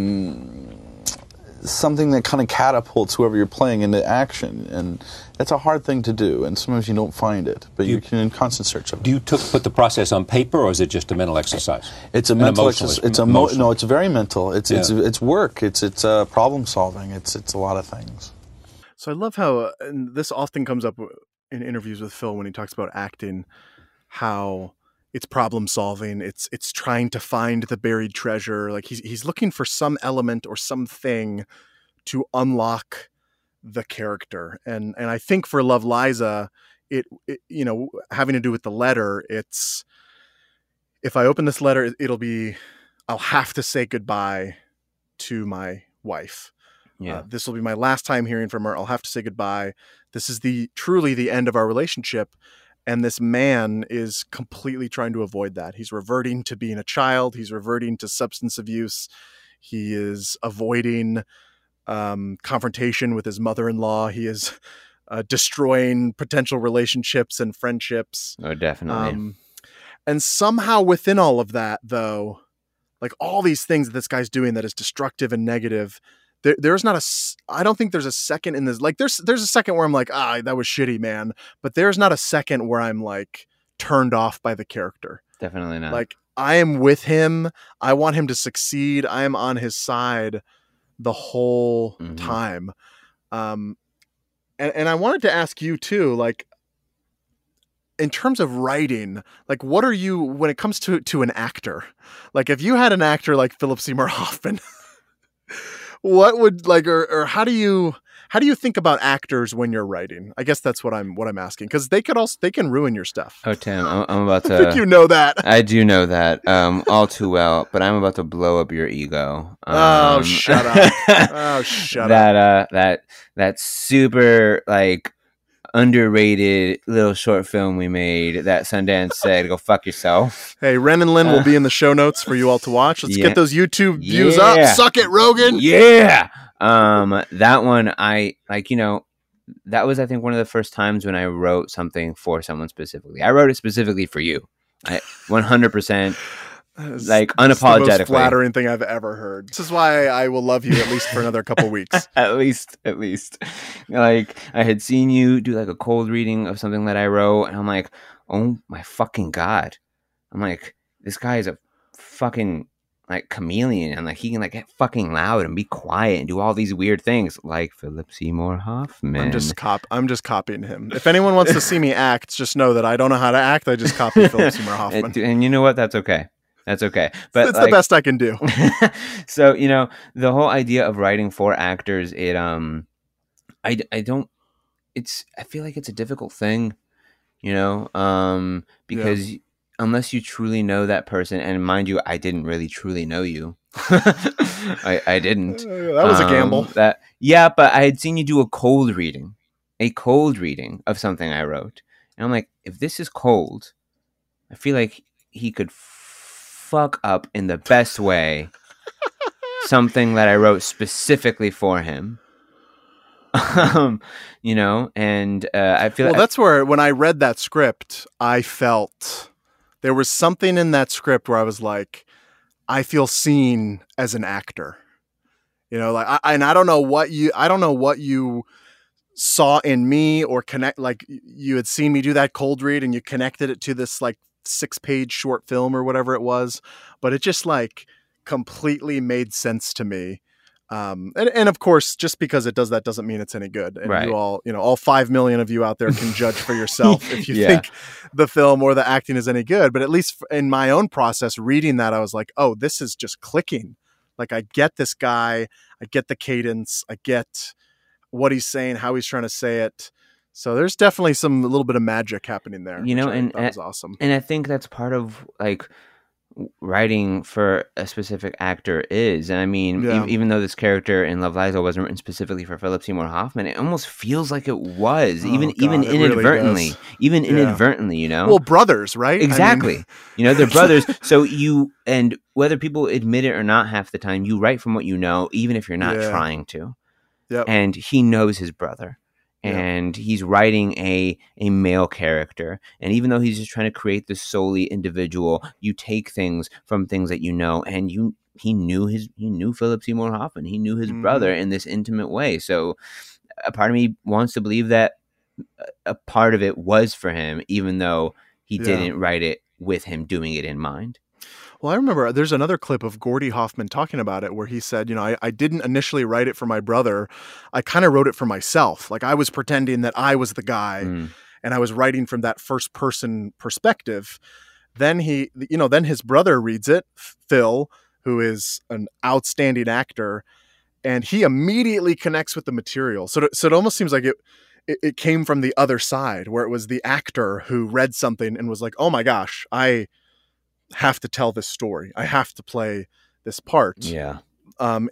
something that kind of catapults whoever you're playing into action, and that's a hard thing to do, and sometimes you don't find it, but you can in constant search of it. Do you put the process on paper, or is it just a mental exercise? It's a mental exercise. No, it's very mental. It's work. It's problem solving. It's a lot of things. So I love how, and this often comes up in interviews with Phil when he talks about acting, how it's problem solving. It's trying to find the buried treasure. Like he's looking for some element or something to unlock the character. And I think for Love Liza, it you know, having to do with the letter, it's, if I open this letter, I'll have to say goodbye to my wife. Yeah. This will be my last time hearing from her. I'll have to say goodbye. This is truly the end of our relationship. And this man is completely trying to avoid that. He's reverting to being a child. He's reverting to substance abuse. He is avoiding confrontation with his mother-in-law. He is destroying potential relationships and friendships. Oh, definitely. And somehow within all of that, though, like all these things that this guy's doing that is destructive and negative, there's not I don't think there's a second in this. Like there's a second where I'm like, that was shitty, man. But there's not a second where I'm like turned off by the character. Definitely not. Like I am with him. I want him to succeed. I am on his side the whole time. And I wanted to ask you too, like, in terms of writing, like, what are you, when it comes to an actor, like if you had an actor like Philip Seymour Hoffman, what would, like, or how do you how do you think about actors when you're writing? I guess that's what I'm asking, because they can ruin your stuff. Oh, Tim, I'm about to. I think you know that. I do know that all too well, but I'm about to blow up your ego. Oh, shut up! Oh, shut up! That super like underrated little short film we made that Sundance said, "Go fuck yourself." Hey, Ren and Lynn will be in the show notes for you all to watch. Let's Yeah. get those YouTube views up. Suck it, Rogan. Yeah. That one, that was, I think, one of the first times when I wrote something for someone specifically. I wrote it specifically for you. 100%. Like, unapologetically. The most flattering thing I've ever heard. This is why I will love you at least for another couple weeks. At least. Like, I had seen you do like a cold reading of something that I wrote, and I'm like, oh my fucking God. I'm like, this guy is a fucking like chameleon, and like he can like get fucking loud and be quiet and do all these weird things like Philip Seymour Hoffman. I'm just copying him. If anyone wants to see me act, just know that I don't know how to act. I just copy Philip Seymour Hoffman. And you know what? That's okay. That's okay. But it's the best I can do. So, the whole idea of writing for actors, I feel like it's a difficult thing, because unless you truly know that person, and mind you, I didn't really truly know you. I didn't. That was a gamble. But I had seen you do a cold reading of something I wrote. And I'm like, if this is cold, I feel like he could fuck up in the best way something that I wrote specifically for him. And I feel that's where, when I read that script, I felt there was something in that script where I was like, I feel seen as an actor, I don't know what you saw in me or connect, like you had seen me do that cold read and you connected it to this like 6-page short film or whatever it was, but it just like completely made sense to me. And of course, just because it does that doesn't mean it's any good. And right. You all 5 million of you out there can judge for yourself if you think the film or the acting is any good. But at least in my own process, reading that, I was like, oh, this is just clicking. Like, I get this guy, I get the cadence, I get what he's saying, how he's trying to say it. So there's definitely a little bit of magic happening there. And that was awesome. And I think that's part of like writing for a specific actor is. And I mean, even though this character in Love Lies wasn't written specifically for Philip Seymour Hoffman, it almost feels like it was, even inadvertently, really inadvertently, Well, brothers, right? Exactly. They're brothers. So and whether people admit it or not, half the time you write from what you know, even if you're not trying to. Yep. And he knows his brother. And he's writing a male character. And even though he's just trying to create this solely individual, you take things from things that you know. And he knew Philip Seymour Hoffman. He knew his brother in this intimate way. So a part of me wants to believe that a part of it was for him, even though he didn't write it with him doing it in mind. Well, I remember there's another clip of Gordy Hoffman talking about it where he said, I didn't initially write it for my brother. I kind of wrote it for myself. Like, I was pretending that I was the guy and I was writing from that first person perspective. Then then his brother reads it, Phil, who is an outstanding actor, and he immediately connects with the material. So it almost seems like it came from the other side, where it was the actor who read something and was like, oh my gosh, I have to tell this story. I have to play this part. Yeah. And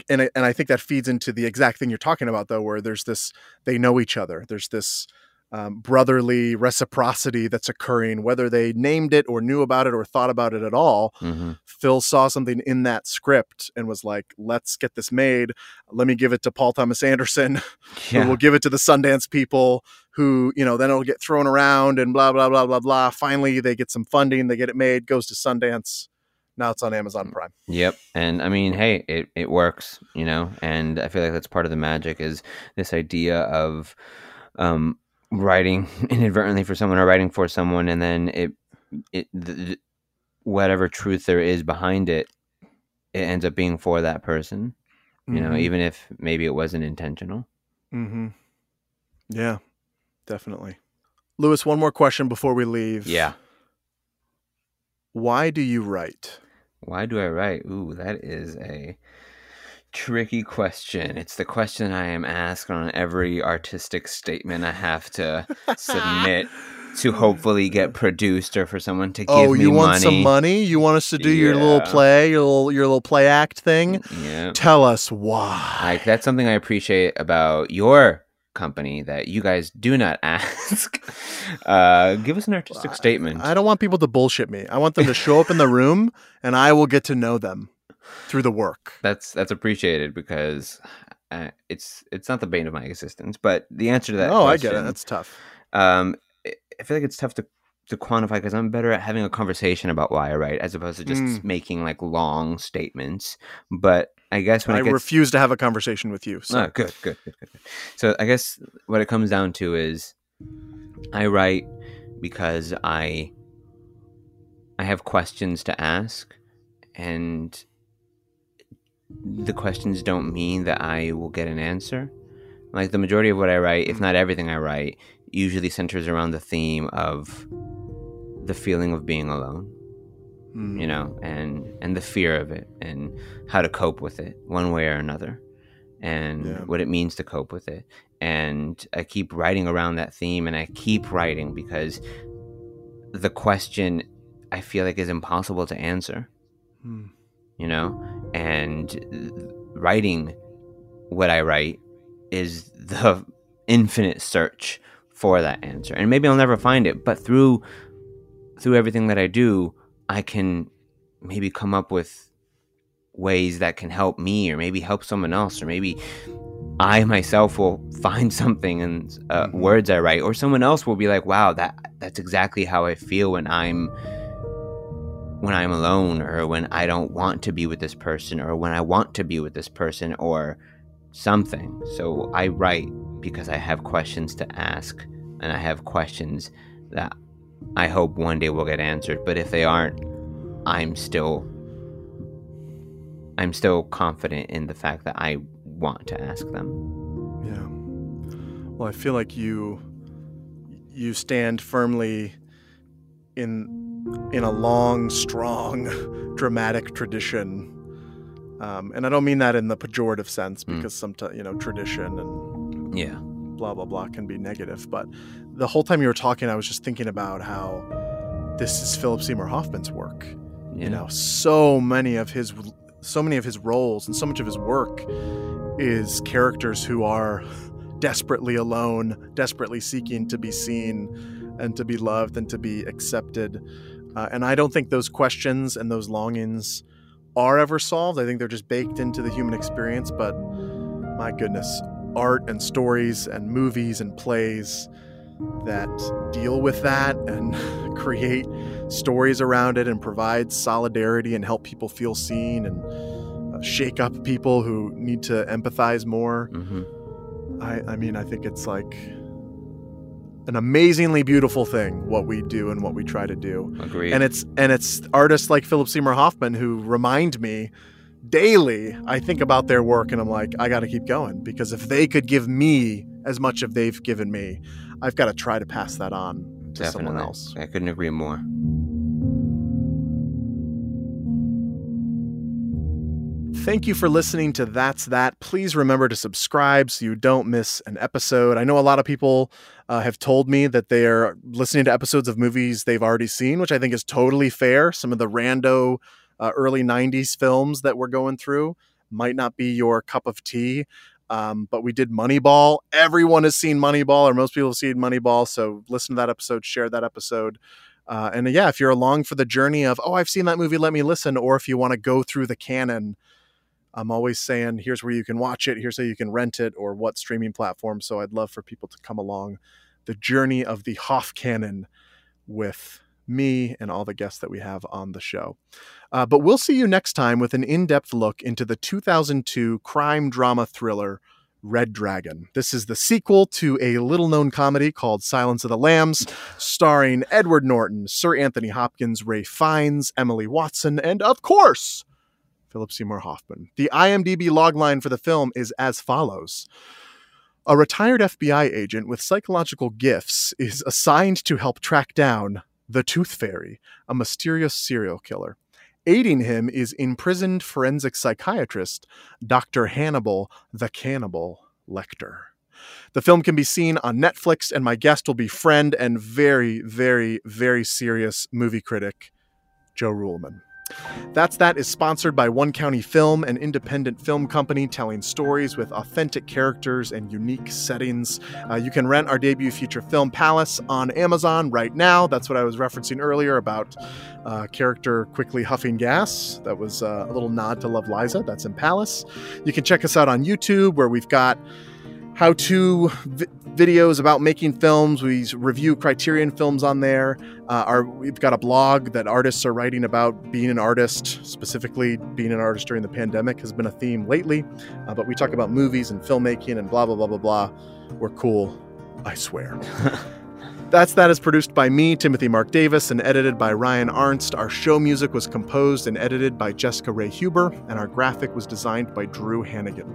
I think that feeds into the exact thing you're talking about, though, where there's this, they know each other. There's this brotherly reciprocity that's occurring, whether they named it or knew about it or thought about it at all. Mm-hmm. Phil saw something in that script and was like, let's get this made. Let me give it to Paul Thomas Anderson. Yeah. We'll give it to the Sundance people who, then it'll get thrown around and blah, blah, blah, blah, blah. Finally, they get some funding, they get it made, goes to Sundance. Now it's on Amazon Prime. Yep. And I mean, hey, it works, and I feel like that's part of the magic is this idea of, writing inadvertently for someone or writing for someone, and then whatever truth there is behind it, it ends up being for that person, even if maybe it wasn't intentional. Mm-hmm. Yeah, definitely. Lewis, one more question before we leave. Yeah. Why do you write? Why do I write? Ooh, that is a tricky question. It's the question I am asked on every artistic statement I have to submit to hopefully get produced or for someone to give me money. Oh, you want some money? You want us to do your little play, your little play act thing? Yeah. Tell us why. Like, that's something I appreciate about your company, that you guys do not ask. Give us an artistic statement. I don't want people to bullshit me. I want them to show up in the room and I will get to know them through the work. That's appreciated, because it's not the bane of my existence. But the answer to that question, I get it. That's tough. I feel like it's tough to quantify, because I'm better at having a conversation about why I write as opposed to just making like long statements. But I guess when I refuse to have a conversation with you. So. Good. So I guess what it comes down to is I write because I have questions to ask, and the questions don't mean that I will get an answer. Like, the majority of what I write, if not everything I write, usually centers around the theme of the feeling of being alone, you know, and the fear of it, and how to cope with it one way or another, and what it means to cope with it. And I keep writing around that theme, and I keep writing because the question, I feel like, is impossible to answer, you know, and writing what I write is the infinite search for that answer. And maybe I'll never find it, but through everything that I do, I can maybe come up with ways that can help me, or maybe help someone else, or maybe I myself will find something in words I write, or someone else will be like, wow, that's exactly how I feel when I'm alone, or when I don't want to be with this person, or when I want to be with this person, or something. So I write because I have questions to ask, and I have questions that I hope one day will get answered. But if they aren't, I'm still confident in the fact that I want to ask them. Yeah. Well, I feel like you stand firmly in a long, strong, dramatic tradition. And I don't mean that in the pejorative sense, because sometimes, you know, tradition and blah, blah, blah can be negative. But the whole time you were talking, I was just thinking about how this is Philip Seymour Hoffman's work. Yeah. You know, so many of his roles and so much of his work is characters who are desperately alone, desperately seeking to be seen and to be loved and to be accepted. And I don't think those questions and those longings are ever solved. I think they're just baked into the human experience. But my goodness, art and stories and movies and plays that deal with that and create stories around it and provide solidarity and help people feel seen and shake up people who need to empathize more. I mean, I think it's like an amazingly beautiful thing, what we do and what we try to do. Agreed. And it's artists like Philip Seymour Hoffman who remind me daily. I think about their work and I'm like, I got to keep going, because if they could give me as much as they've given me, I've got to try to pass that on to someone else. I couldn't agree more. Thank you for listening to That's That. Please remember to subscribe so you don't miss an episode. I know a lot of people have told me that they are listening to episodes of movies they've already seen, which I think is totally fair. Some of the rando early 90s films that we're going through might not be your cup of tea. But we did Moneyball. Everyone has seen Moneyball, or most people have seen Moneyball. So listen to that episode, share that episode. And yeah, if you're along for the journey of, oh, I've seen that movie, let me listen. Or if you want to go through the canon, I'm always saying, here's where you can watch it. Here's how you can rent it, or what streaming platform. So I'd love for people to come along the journey of the Hoff canon with me and all the guests that we have on the show. But we'll see you next time with an in-depth look into the 2002 crime drama thriller Red Dragon. This is the sequel to a little-known comedy called Silence of the Lambs, starring Edward Norton, Sir Anthony Hopkins, Ralph Fiennes, Emily Watson, and of course, Philip Seymour Hoffman. The IMDb logline for the film is as follows. A retired FBI agent with psychological gifts is assigned to help track down the Tooth Fairy, a mysterious serial killer. Aiding him is imprisoned forensic psychiatrist Dr. Hannibal the Cannibal Lecter. The film can be seen on Netflix, and my guest will be friend and very, very, very serious movie critic, Joe Ruhlman. That's That is sponsored by One County Film, an independent film company telling stories with authentic characters and unique settings. You can rent our debut feature film, Palace, on Amazon right now. That's what I was referencing earlier about character quickly huffing gas. That was a little nod to Love Liza. That's in Palace. You can check us out on YouTube, where we've got how-to videos about making films. We review Criterion films on there. We've got a blog that artists are writing about being an artist. Specifically, being an artist during the pandemic has been a theme lately. But we talk about movies and filmmaking and blah, blah, blah, blah, blah. We're cool, I swear. That is produced by me, Timothy Mark Davis, and edited by Ryan Arnst. Our show music was composed and edited by Jessica Ray Huber, and our graphic was designed by Drew Hannigan.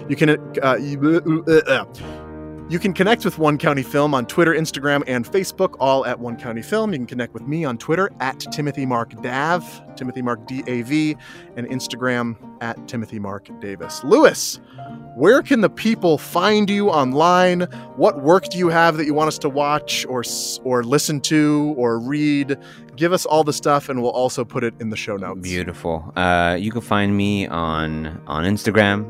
You can connect with One County Film on Twitter, Instagram, and Facebook, all at One County Film. You can connect with me on Twitter at Timothy Mark Dav, Timothy Mark D-A-V, and Instagram at Timothy Mark Davis. Lewis, where can the people find you online? What work do you have that you want us to watch or listen to or read? Give us all the stuff, and we'll also put it in the show notes. Beautiful. You can find me on Instagram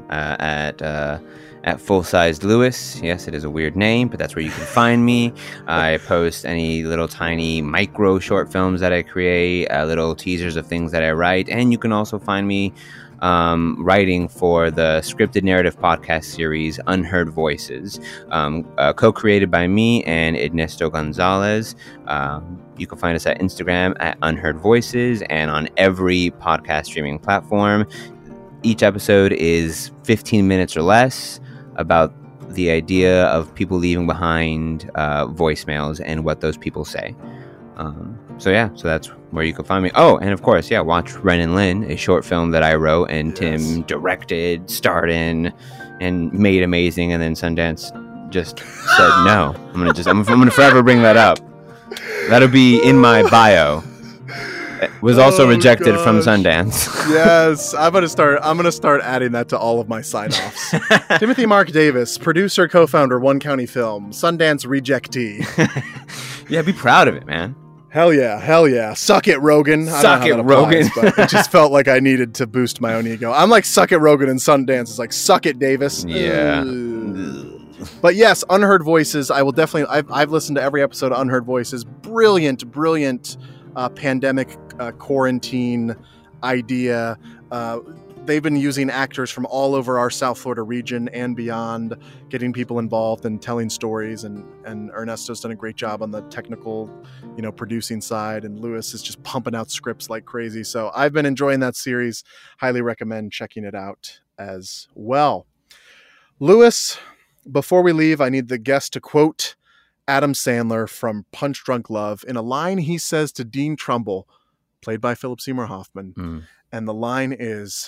at Full-Sized Lewis. Yes, it is a weird name, but that's where you can find me. I post any little tiny micro short films that I create, little teasers of things that I write, and you can also find me writing for the scripted narrative podcast series Unheard Voices, co-created by me and Ernesto Gonzalez. You can find us at Instagram at Unheard Voices and on every podcast streaming platform. Each episode is 15 minutes or less, about the idea of people leaving behind voicemails and what those people say. So that's where you can find me. Oh, and of course, watch Ren and Lynn, a short film that I wrote and Tim directed, starred in, and made amazing. And then Sundance just said no. I'm gonna forever bring that up. That'll be in my bio. It was also rejected from Sundance. Yes, I'm gonna start adding that to all of my sign-offs. Timothy Mark Davis, producer, co-founder, One County Film, Sundance rejectee. Yeah, be proud of it, man. Hell yeah. Suck it, Rogan. Suck it, Rogan. But it just felt like I needed to boost my own ego. I'm like, suck it, Rogan, and Sundance is like, suck it, Davis. Yeah. But yes, Unheard Voices. I will definitely. I've listened to every episode of Unheard Voices. Brilliant pandemic quarantine idea. They've been using actors from all over our South Florida region and beyond, getting people involved and telling stories. And Ernesto's done a great job on the technical, producing side. And Lewis is just pumping out scripts like crazy. So I've been enjoying that series. Highly recommend checking it out as well. Lewis, before we leave, I need the guest to quote Adam Sandler from Punch Drunk Love in a line he says to Dean Trumbull, played by Philip Seymour Hoffman. And the line is,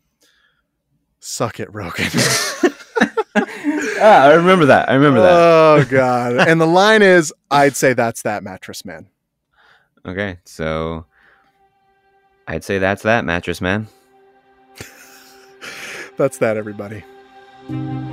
suck it, Rogan. I remember that. Oh, God. And the line is, I'd say that's that, Mattress Man. Okay, so I'd say that's that, Mattress Man. That's that, everybody.